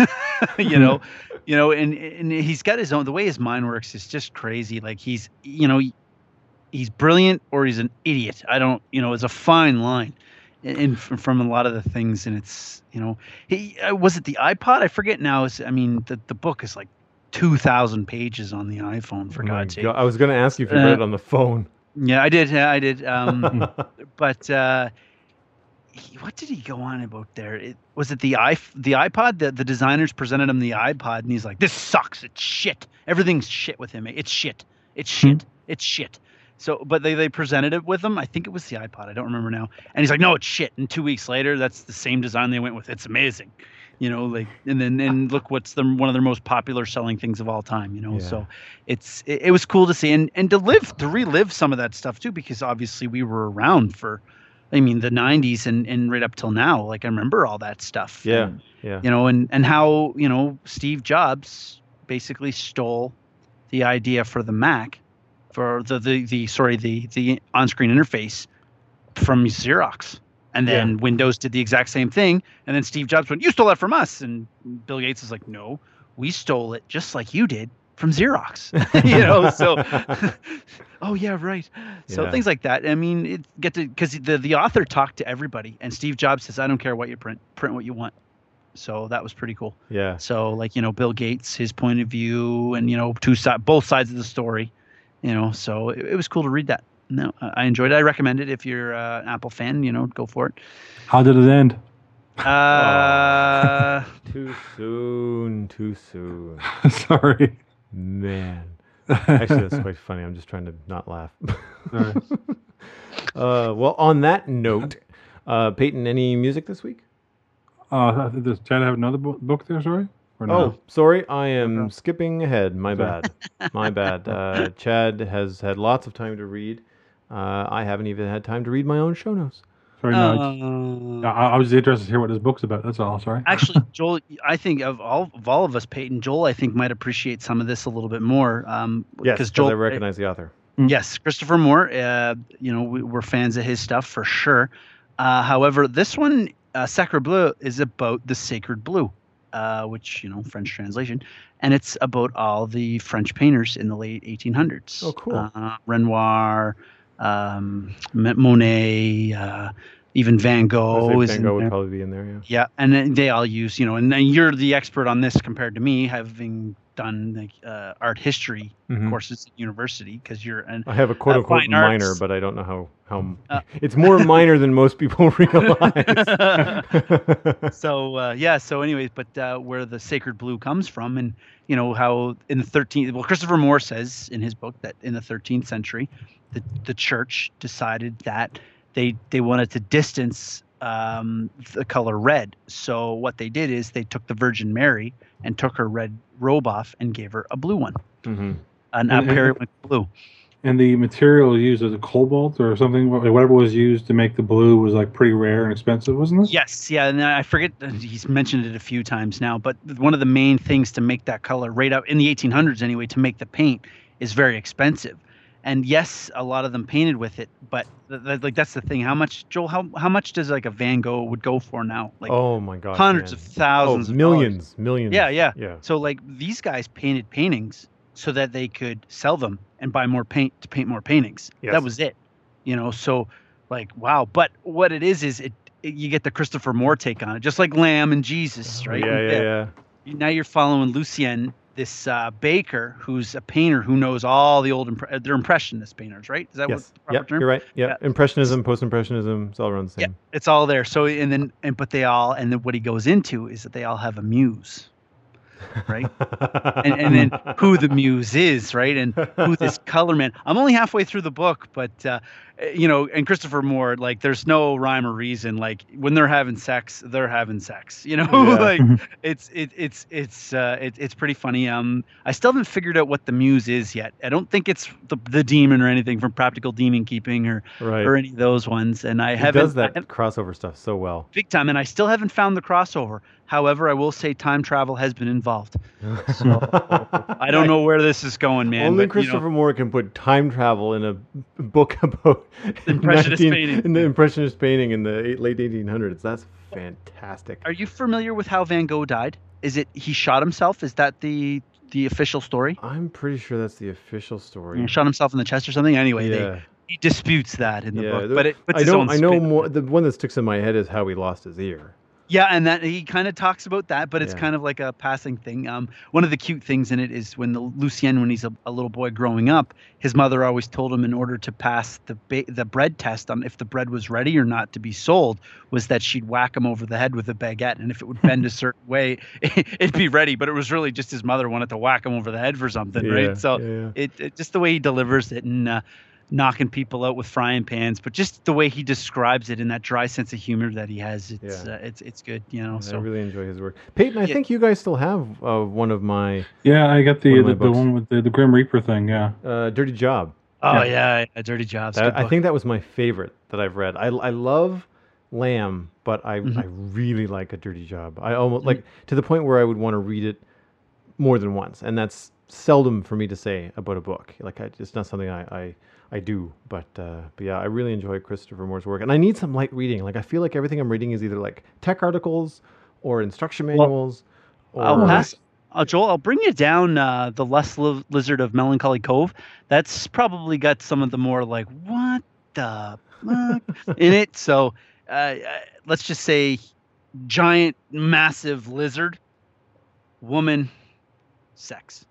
And he's got his own, the way his mind works is just crazy. He's brilliant or he's an idiot. I don't, it's a fine line from a lot of the things. And it's, was it the iPod? I forget now. The book is 2,000 pages on the iPhone, for Oh my God's sake. God. I was going to ask you if you read it on the phone. Yeah, I did. But what did he go on about there? Was it the iPod? The designers presented him the iPod, and he's like, "This sucks. It's shit. Everything's shit with him. It's shit. It's shit. It's shit." So, but they presented it with him. I think it was the iPod. I don't remember now. And he's like, "No, it's shit." And 2 weeks later, that's the same design they went with. It's amazing. And look, what's one of their most popular selling things of all time, Yeah. So it was cool to see and to relive some of that stuff too, because obviously we were around for, the 90s and right up till now. I remember all that stuff. Yeah, And, yeah. and how, Steve Jobs basically stole the idea for the Mac, for the on-screen interface from Xerox. And then Windows did the exact same thing. And then Steve Jobs went, "You stole that from us." And Bill Gates is like, "No, we stole it just like you did from Xerox." So, oh yeah, right. So Yeah. things like that. Because the author talked to everybody, and Steve Jobs says, "I don't care what you print what you want." So that was pretty cool. Yeah. So Bill Gates, his point of view, and both sides of the story. So it was cool to read that. No, I enjoyed it. I recommend it if you're an Apple fan. Go for it. How did it end? Too soon. Sorry. Man. Actually, that's quite funny. I'm just trying to not laugh. Sorry. Well, on that note, Peyton, any music this week? Does Chad have another book there? Sorry. Or no? Oh, sorry. I am skipping ahead. My bad. My bad. Chad has had lots of time to read. I haven't even had time to read my own show notes. Sorry. No. I was interested to hear what this book's about. That's all. Sorry. Actually, Joel, I think of all of us, Peyton, Joel, I think might appreciate some of this a little bit more. Yes, because Joel, I recognize the author. Yes, Christopher Moore. We're fans of his stuff for sure. However, this one, Sacre Bleu, is about the Sacred Blue, which French translation, and it's about all the French painters in the late 1800s. Oh, cool. Renoir, Monet, Even Van I would Gogh say is Van in Gogh would there. probably be in there. Yeah. Yeah, and then they all use, and then you're the expert on this compared to me, having done like art history Mhm. courses at university, because you're an I have a quote unquote fine arts. minor, but I don't know how it's more minor than most people realize. So anyways, but where the sacred blue comes from, and how in the 13th, well, Christopher Moore says in his book that in the 13th century, the church decided that they wanted to distance the color red. So what they did is they took the Virgin Mary and took her red robe off and gave her a blue one, Mhm. an And- periwinkle blue. And the material used was a cobalt or something. Whatever was used to make the blue was like pretty rare and expensive, wasn't it? Yes, yeah, and I forget, he's mentioned it a few times now, but one of the main things to make that color right out in the 1800s anyway, to make the paint, is very expensive. And yes, a lot of them painted with it, but like that's the thing. How much, Joel? How much does like a Van Gogh would go for now? Like Oh my gosh. hundreds man. of thousands, of millions. Yeah, yeah. Yeah. So like these guys painted paintings so that they could sell them and buy more paint to paint more paintings. Yes. That was it. So like wow. But what it is you get the Christopher Moore take on it, just like Lamb and Jesus, right? Yeah. Now you're following Lucien, this baker who's a painter who knows all the old they're impressionist painters, right? Is that Yes. what the proper Yep. term? You're right. Yeah. Yeah. Impressionism, post-impressionism, it's all around the Yeah, same. it's all there. So and then what he goes into is that they all have a muse, right? and then who the muse is, right? And who this color man. I'm only halfway through the book, but and Christopher Moore, like there's no rhyme or reason. Like when they're having sex, they're having sex. Yeah. Like it's pretty funny. I still haven't figured out what the muse is yet. I don't think it's the demon or anything from Practical Demon Keeping or Right. any of those ones. And I He haven't does that crossover stuff so well. big time, and I still haven't found the crossover. However, I will say time travel has been involved. So I don't know where this is going, man. Only but, Christopher Moore can put time travel in a book about Impressionist painting. in the impressionist painting in the late 1800s. That's fantastic. Are you familiar with how Van Gogh died? Is it he shot himself? Is that the official story? I'm pretty sure that's the official story. He shot himself in the chest or something. Anyway, Yeah. he disputes that in the book, the- but it puts I his know. own I know spin. more. The one that sticks in my head is how he lost his ear. Yeah, and that he kind of talks about that, but it's Yeah. kind of like a passing thing. One of the cute things in it is when Lucien, when he's a little boy growing up, his mother always told him in order to pass the bread test on if the bread was ready or not to be sold, was that she'd whack him over the head with a baguette, and if it would bend a certain way, it'd be ready. But it was really just his mother wanted to whack him over the head for something, Yeah, right? So yeah. it just the way he delivers it and. Knocking people out with frying pans, but just the way he describes it in that dry sense of humor that he has, it's good, So I really enjoy his work. Peyton, I Yeah. think you guys still have one of my Yeah, I got the One of my books. one with the Grim Reaper thing. Yeah. Dirty Job. oh yeah, a dirty job. It's a good I book. think that was my favorite that I've read. I love Lamb, but I really like A Dirty Job. I almost like to the point where I would want to read it more than once, and that's seldom for me to say about a book. Like it's not something I do, but yeah, I really enjoy Christopher Moore's work, and I need some light reading. Like I feel like everything I'm reading is either like tech articles or instruction manuals. I'll pass. Joel, I'll bring you down the Lust Lizard of Melancholy Cove. That's probably got some of the more like what the fuck in it. So let's just say giant, massive lizard, woman, sex.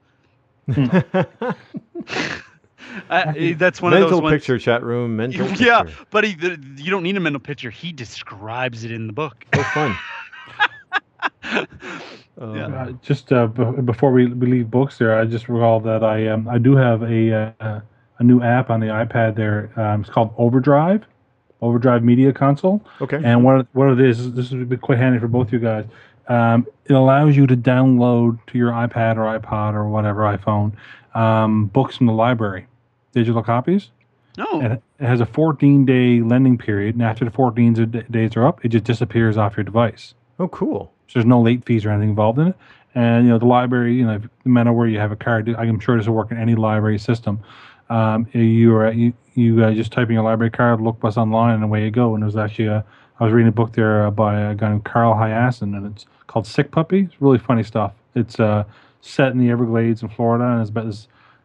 That's one mental of those ones. picture chat room. Mental Yeah, picture. but you don't need a mental picture. He describes it in the book. Oh, fun. Just before we leave books, there, I just recalled that I do have a new app on the iPad. There, it's called Overdrive Media Console. Okay. And what it is, this would be quite handy for both you guys. It allows you to download to your iPad or iPod or whatever iPhone books from the library, digital copies. No. And it has a 14-day lending period, and after the 14 days are up, it just disappears off your device. Oh, cool. So there's no late fees or anything involved in it. And the library, no matter where you have a card, I'm sure this will work in any library system. You just type in your library card, look what's online, and away you go. And there's actually I was reading a book there by a guy named Carl Hyacin, and it's called Sick Puppy. It's really funny stuff. It's set in the Everglades in Florida, and it's about this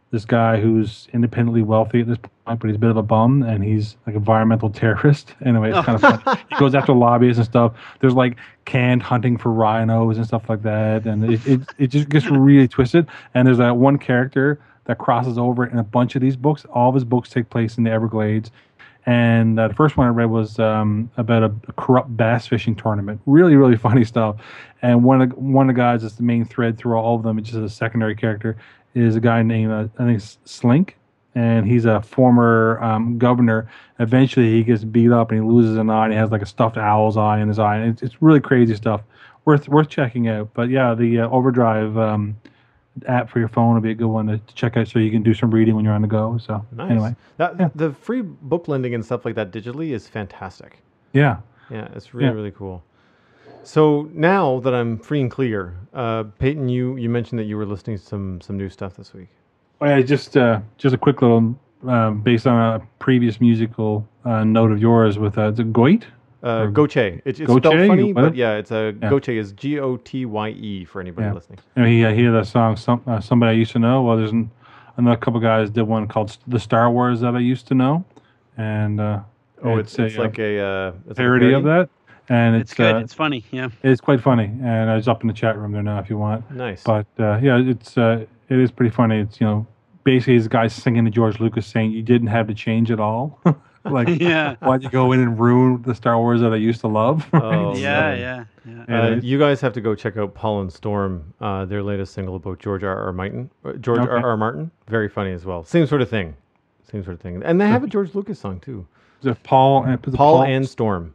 this guy who's independently wealthy at this point, but he's a bit of a bum, and he's like environmental terrorist. Anyway, it's kind of fun. He goes after lobbyists and stuff. There's like canned hunting for rhinos and stuff like that, and it just gets really twisted. And there's that one character that crosses over in a bunch of these books. All of his books take place in the Everglades. And the first one I read was about a corrupt bass fishing tournament. Really, really funny stuff. And one of the guys that's the main thread through all of them, it's just a secondary character, is a guy named, I think, Slink. And he's a former governor. Eventually, he gets beat up and he loses an eye. And he has like a stuffed owl's eye in his eye. And it's really crazy stuff. Worth checking out. But yeah, the Overdrive app for your phone will be a good one to check out, so you can do some reading when you're on the go. So nice. Anyway, the free book lending and stuff like that digitally is fantastic. Yeah, it's really cool. So now that I'm free and clear, Peyton, you mentioned that you were listening to some new stuff this week. Oh yeah, just a quick little based on a previous musical note of yours with the Goit. Gotye. It's Gotye? spelled funny, What? but Gotye is Gotye for anybody listening. And he hear that song, Somebody I Used to Know. Well, there's another couple guys did one called The Star Wars That I Used to Know, and it's like a parody of that. And it's good. It's funny. Yeah, it's quite funny. And it's up in the chat room there now if you want. Nice. But it is pretty funny. It's basically this guy singing to George Lucas saying you didn't have to change it all. Like, why'd you go in and ruin the Star Wars that I used to love? Oh, yeah. You guys have to go check out Pollen Storm, their latest single about George R. R. Martin. Martin, very funny as well. Same sort of thing, and they have a George Lucas song too. Is it Paul and Storm?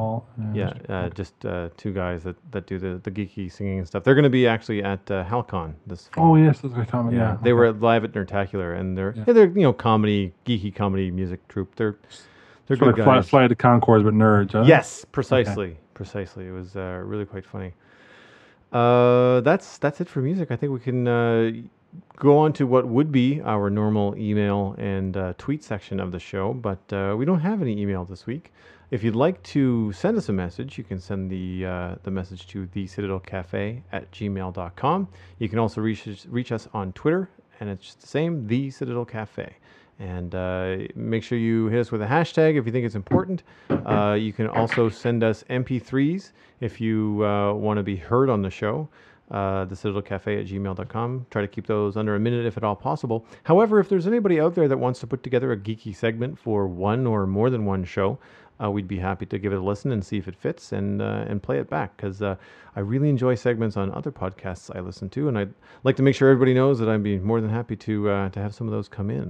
Just two guys that do the geeky singing and stuff. They're going to be actually at HalCon this fall. Oh yes, that's what I'm talking about. Yeah, they were live at Nerdtacular, and they're geeky comedy music troupe. They're good like guys. Flight of the Conchords, but nerds. Huh? Yes, precisely. It was really quite funny. That's it for music. I think we can go on to what would be our normal email and tweet section of the show, but we don't have any email this week. If you'd like to send us a message, you can send the message to thecitadelcafe@gmail.com. You can also reach us on Twitter, and it's the same, The Citadel Cafe. And make sure you hit us with a hashtag if you think it's important. You can also send us MP3s if you want to be heard on the show. thecitadelcafe@gmail.com. Try to keep those under a minute if at all possible. However, if there's anybody out there that wants to put together a geeky segment for one or more than one show, we'd be happy to give it a listen and see if it fits and play it back, because I really enjoy segments on other podcasts I listen to, and I'd like to make sure everybody knows that I'd be more than happy to have some of those come in.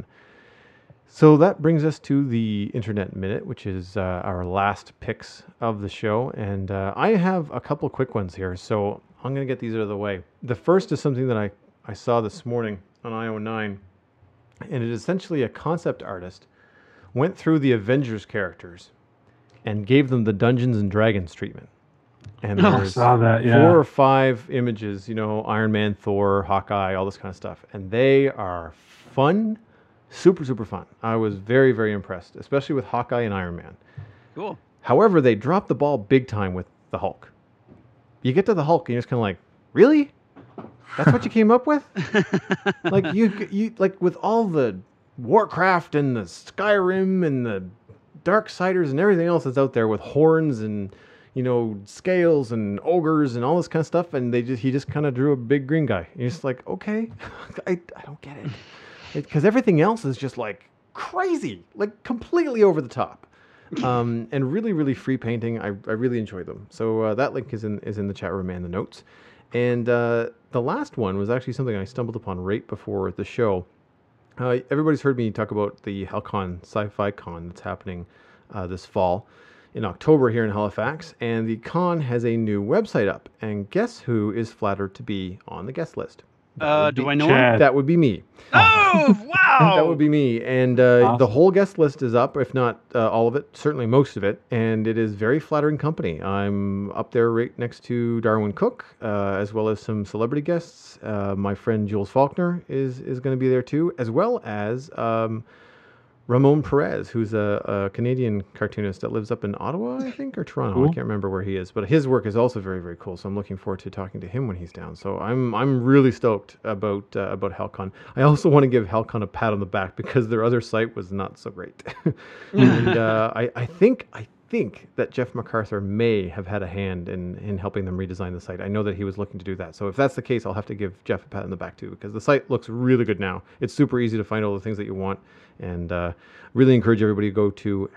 So that brings us to the Internet Minute, which is our last picks of the show, and I have a couple quick ones here, so I'm going to get these out of the way. The first is something that I saw this morning on IO9, and it is essentially a concept artist went through the Avengers characters and gave them the Dungeons and Dragons treatment. And there's 4 or 5 images, Iron Man, Thor, Hawkeye, all this kind of stuff. And they are fun, super, super fun. I was very, very impressed, especially with Hawkeye and Iron Man. Cool. However, they dropped the ball big time with the Hulk. You get to the Hulk and you're just kind of like, really? That's what you came up with? Like you like with all the Warcraft and the Skyrim and the Darksiders and everything else that's out there with horns and scales and ogres and all this kind of stuff, and he just kind of drew a big green guy. And you're just like, okay, I don't get it, because everything else is just like crazy, like completely over the top, and really, really free painting. I really enjoy them. So that link is in the chat room and the notes. And the last one was actually something I stumbled upon right before the show. Everybody's heard me talk about the HalCon Sci-Fi Con that's happening this fall in October here in Halifax, and the con has a new website up, and guess who is flattered to be on the guest list? Do I know Chad. him? That would be me. Oh, wow! That would be me, and Awesome. the whole guest list is up, if not all of it, certainly most of it, and it is very flattering company. I'm up there right next to Darwin Cook, as well as some celebrity guests. My friend Jules Faulkner is going to be there too, as well as Ramon Perez, who's a Canadian cartoonist that lives up in Ottawa, I think, or Toronto. Cool. I can't remember where he is, but his work is also very, very cool. So I'm looking forward to talking to him when he's down. So I'm really stoked about HalCon. I also want to give HalCon a pat on the back because their other site was not so great, and I think that Jeff MacArthur may have had a hand in helping them redesign the site. I know that he was looking to do that. So if that's the case, I'll have to give Jeff a pat on the back too, because the site looks really good now. It's super easy to find all the things that you want, and really encourage everybody to go to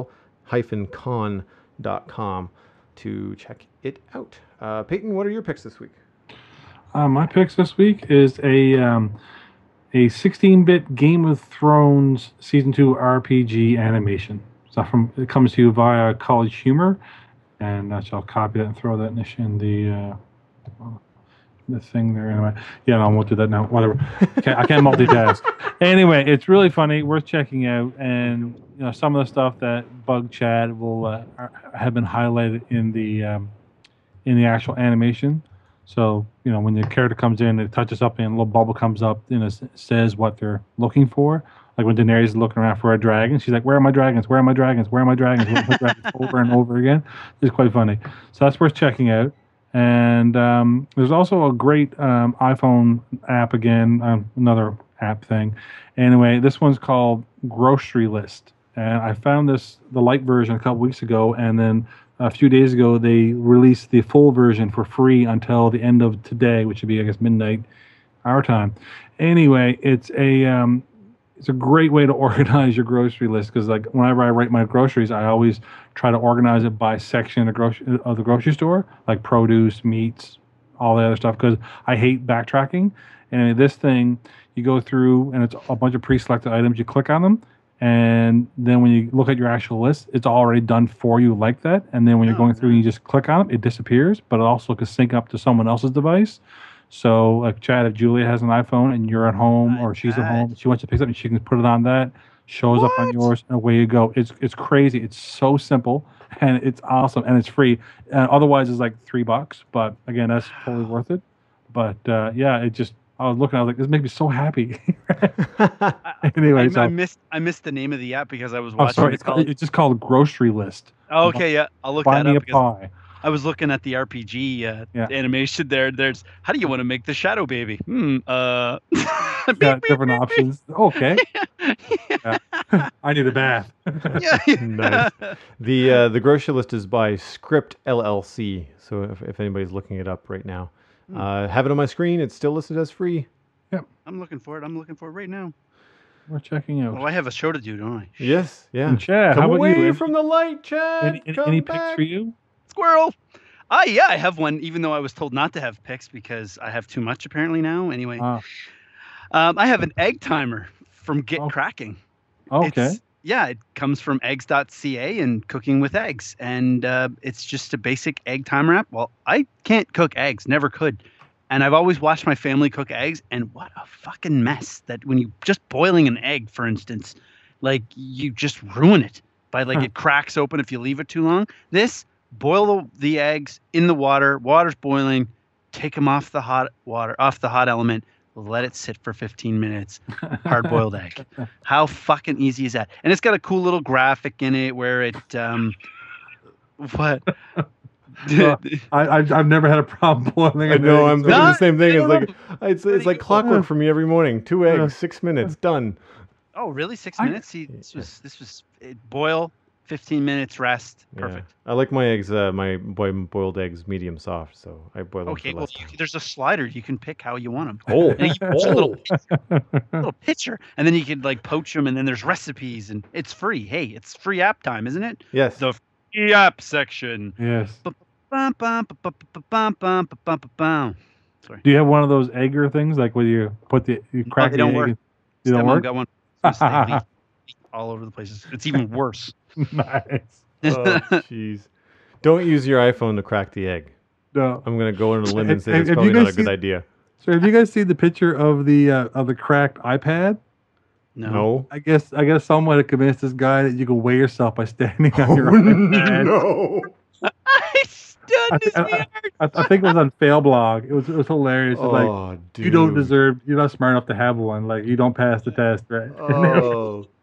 hal-con.com to check it out. Peyton, what are your picks this week? My picks this week is a 16-bit Game of Thrones Season 2 RPG animation. It comes to you via College Humor, and I'll copy that and throw that in the thing there. Anyway, yeah, no, I won't do that now. Whatever, I can't multitask. Anyway, it's really funny, worth checking out, and some of the stuff that Bug Chad will have been highlighted in the actual animation. So when the character comes in, it touches up, and a little bubble comes up, and it says what they're looking for. Like when Daenerys is looking around for a dragon, she's like, "Where are my dragons? Where are my dragons? Where are my dragons?" Where are my dragons? Over and over again. It's quite funny. So that's worth checking out. And there's also a great iPhone app again, another app thing. Anyway, this one's called Grocery List. And I found the light version a couple weeks ago, and then a few days ago they released the full version for free until the end of today, which would be, I guess, midnight our time. Anyway, it's a great way to organize your grocery list, because like whenever I write my groceries, I always try to organize it by section of the grocery store, like produce, meats, all the other stuff, because I hate backtracking. And this thing, you go through and it's a bunch of pre-selected items. You click on them, and then when you look at your actual list, it's already done for you like that. And then when you're going through and you just click on it, it disappears, but it also can sync up to someone else's device. So, like Chad, if Julia has an iPhone and you're at home or she's at home, she wants to pick it up and she can put it on that, shows up on yours, and away you go. It's crazy. It's so simple, and it's awesome, and it's free. Otherwise, it's like $3, but again, that's totally worth it. But yeah, I was looking, I was like, this makes me so happy. Anyway, I missed the name of the app because I was watching. watching. It's just called Grocery List. Oh, okay, yeah, I'll look Buy that me up. a pie. I was looking at the RPG animation there. There's, how do you want to make the shadow baby? Got different options. Okay. Yeah. I need a bath. Nice. The grocery list is by Script LLC. So if anybody's looking it up right now, have it on my screen. It's still listed as free. Yep. I'm looking for it right now. We're checking out. Oh, I have a show to do, don't I? Yes. Yeah. And Chad, Come how about away you? from the light, Chad. Any picks for you? Squirrel. Yeah, I have one, even though I was told not to have picks because I have too much apparently now. Anyway, I have an egg timer from Get Cracking. Okay. It comes from eggs.ca and Cooking with Eggs. And it's just a basic egg timer app. Well, I can't cook eggs, never could. And I've always watched my family cook eggs, and what a fucking mess that when you just boiling an egg, for instance, like you just ruin it by like it cracks open if you leave it too long. Boil the eggs in the water. Water's boiling. Take them off the hot element. Let it sit for 15 minutes. Hard-boiled egg. How fucking easy is that? And it's got a cool little graphic in it where it what? I've never had a problem boiling. I know. I'm thinking the same thing. It's like clockwork for me every morning. 2 eggs, 6 minutes, done. Oh, really? 6 minutes? See, this was boil. 15 minutes rest. Perfect. Yeah. I like my eggs, my boiled eggs medium soft, so I boil them for less time. There's a slider. You can pick how you want them. Oh, and you put a little pitcher, and then you can like poach them, and then there's recipes, and it's free. Hey, it's free app time, isn't it? Yes. The free app section. Yes. Sorry. Do you have one of those egger things, like where you crack the egg? Work. They don't work? Got one. All over the places. It's even worse. Nice. Oh, jeez. Don't use your iPhone to crack the egg. No. I'm going to go on a limb and say it's probably not a good idea. So have you guys seen the picture of the cracked iPad? No. I guess someone had convinced this guy that you can weigh yourself by standing on your iPad. No. I stood this weird. I think it was on Failblog. It was hilarious. It's like, dude. you're not smart enough to have one. Like, you don't pass the test, right? Oh,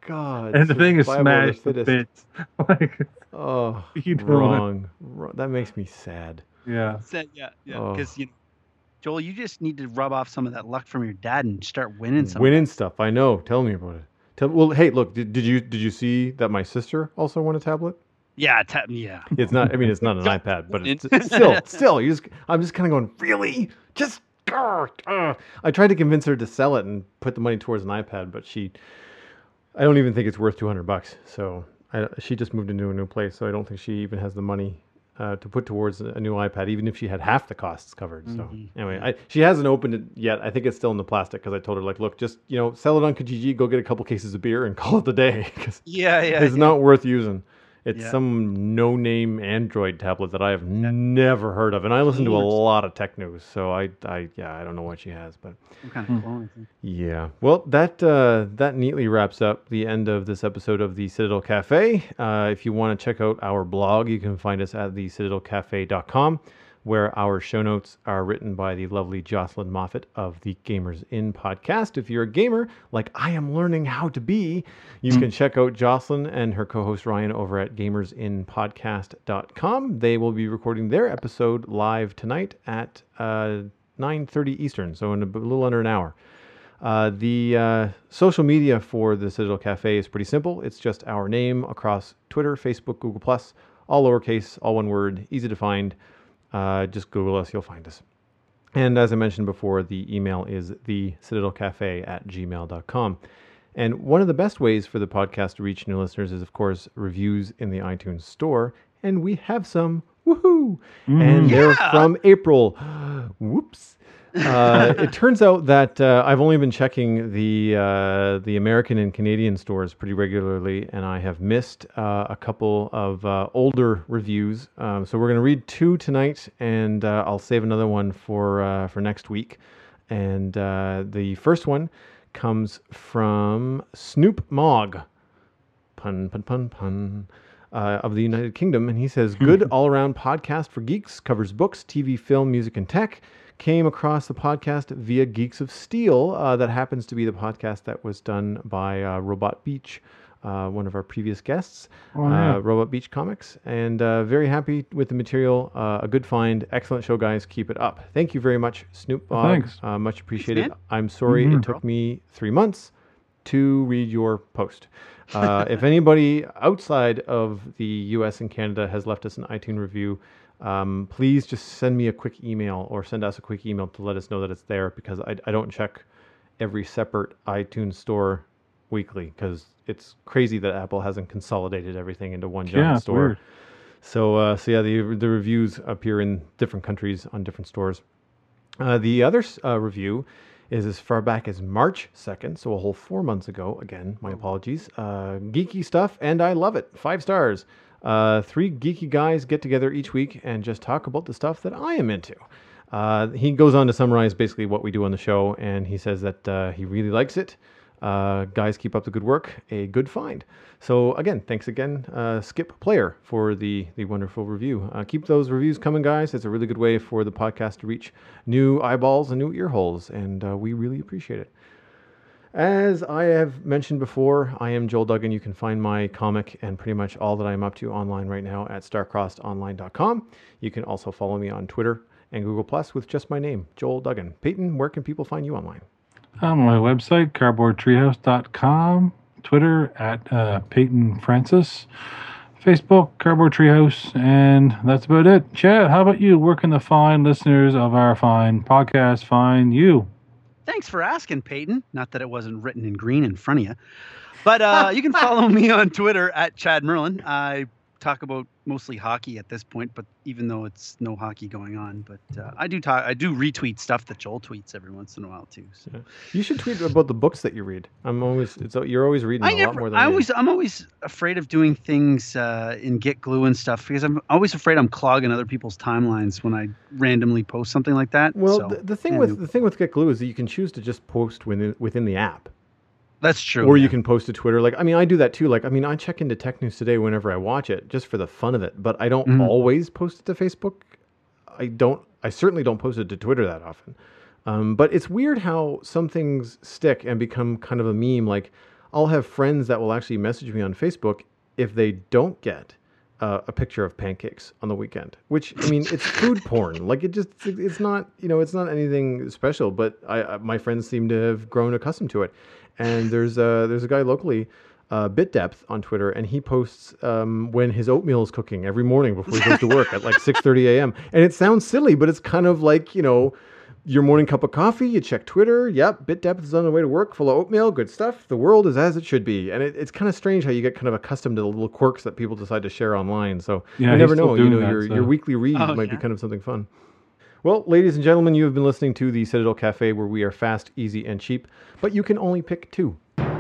God. And the thing is survival of the smashed to fittest. bits. Like, Oh, you know wrong. That makes me sad. yeah. Yeah. Oh. Because Joel, you just need to rub off some of that luck from your dad and start winning some. Winning stuff. I know. Tell me about it. Well, hey, look. Did you see that my sister also won a tablet? Yeah, yeah. It's not. I mean, it's not an iPad, but it's still. I'm just kind of going. Really? Just. I tried to convince her to sell it and put the money towards an iPad, but I don't even think it's worth $200. So she just moved into a new place, so I don't think she even has the money to put towards a new iPad, even if she had half the costs covered. So anyway, she hasn't opened it yet. I think it's still in the plastic because I told her, like, look, just sell it on Kijiji, go get a couple cases of beer, and call it the day. Cause it's not worth using. It's some no-name Android tablet that I have never heard of, and I listen to a lot of tech news, so I don't know what she has, but Some kind of clone, I think. yeah. Well, that neatly wraps up the end of this episode of the Citadel Cafe. If you want to check out our blog, you can find us at thecitadelcafe.com, where our show notes are written by the lovely Jocelyn Moffat of the Gamers Inn podcast. If you're a gamer, like I am learning how to be, you can check out Jocelyn and her co-host Ryan over at gamersinnpodcast.com. They will be recording their episode live tonight at 9:30 Eastern, so in a little under an hour. The social media for the Citadel Cafe is pretty simple. It's just our name across Twitter, Facebook, Google+, all lowercase, all one word, easy to find. Just Google us, you'll find us. And as I mentioned before, the email is thecitadelcafe@gmail.com. And one of the best ways for the podcast to reach new listeners is, of course, reviews in the iTunes store. And we have some. Woohoo! And they're from April. Whoops. It turns out that I've only been checking the American and Canadian stores pretty regularly, and I have missed a couple of older reviews. So we're going to read 2 tonight, and I'll save another one for next week. And the first one comes from Snoop Mogg, pun, of the United Kingdom, and he says, "Good all-around podcast for geeks, covers books, TV, film, music, and tech. Came across the podcast via Geeks of Steel. That happens to be the podcast that was done by Robot Beach, one of our previous guests, Robot Beach Comics. And very happy with the material. A good find. Excellent show, guys. Keep it up." Thank you very much, Snoop Mogg. Thanks. Much appreciated. Thanks, I'm sorry it took me 3 months to read your post. If anybody outside of the US and Canada has left us an iTunes review, please just send me a quick email or send us a quick email to let us know that it's there, because I don't check every separate iTunes store weekly, because it's crazy that Apple hasn't consolidated everything into one giant store. Weird. So the reviews appear in different countries on different stores. The other review is as far back as March 2nd, so a whole 4 months ago. Again, my apologies. Geeky stuff, and I love it. 5 stars. 3 geeky guys get together each week and just talk about the stuff that I am into. He goes on to summarize basically what we do on the show, and he says that he really likes it. Guys, keep up the good work. A good find. So again, thanks again, Skip Player, for the wonderful review. Keep those reviews coming, guys. It's a really good way for the podcast to reach new eyeballs and new ear holes, and we really appreciate it. As I have mentioned before, I am Joel Duggan. You can find my comic and pretty much all that I'm up to online right now at starcrossedonline.com. You can also follow me on Twitter and Google Plus with just my name, Joel Duggan. Peyton, where can people find you online? On my website, cardboardtreehouse.com, Twitter at Peyton Francis, Facebook, Cardboard Treehouse, and that's about it. Chad, how about you? Where can the fine listeners of our fine podcast find you? Thanks for asking, Peyton. Not that it wasn't written in green in front of you. But you can follow me on Twitter at Chad Merlin. I talk about mostly hockey at this point, but even though it's no hockey going on, but I do retweet stuff that Joel tweets every once in a while too. So. Yeah. You should tweet about the books that you read. You're always reading a lot more than me. I'm always afraid of doing things in Get Glue and stuff, because I'm always afraid I'm clogging other people's timelines when I randomly post something like that. Well, so, the thing with Get Glue is that you can choose to just post within the app. That's true. Or you can post to Twitter. I do that too. I check into Tech News Today whenever I watch it, just for the fun of it. But I don't always post it to Facebook. I certainly don't post it to Twitter that often. But it's weird how some things stick and become kind of a meme. Like, I'll have friends that will actually message me on Facebook if they don't get a picture of pancakes on the weekend, which, I mean, it's food porn. Like, it's not, it's not anything special, but my friends seem to have grown accustomed to it. And there's a guy locally, Bit Depth on Twitter, and he posts when his oatmeal is cooking every morning before he goes to work at like 6:30 a.m. And it sounds silly, but it's kind of like, your morning cup of coffee, you check Twitter. Yep, Bit Depth is on the way to work, full of oatmeal, good stuff. The world is as it should be. And it's kind of strange how you get kind of accustomed to the little quirks that people decide to share online. So you never know. Your weekly read might be kind of something fun. Well, ladies and gentlemen, you have been listening to the Citadel Cafe, where we are fast, easy, and cheap, but you can only pick two.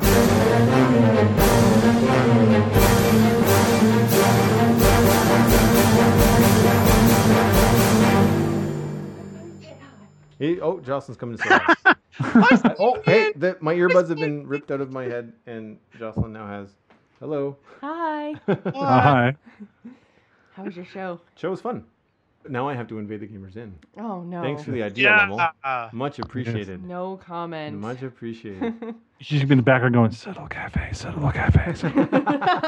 Jocelyn's coming to say hi. Hey, my earbuds have been ripped out of my head, and Jocelyn now has. Hello. Hi. Hi. How was your show? Show was fun. Now I have to invade the Gamers Inn. Oh, no. Thanks for the idea, Lemel. Much appreciated. No comment. Much appreciated. She's be in the background going, Citadel Cafe, Citadel Cafe, Citadel.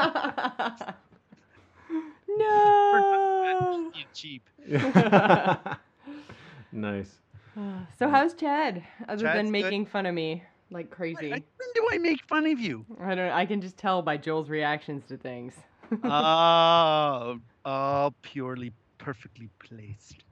No. You cheap. Nice. So how's Chad? Other Chad's than making good. fun of me like crazy. When do I make fun of you? I don't. I can just tell by Joel's reactions to things. Oh, purely perfectly placed.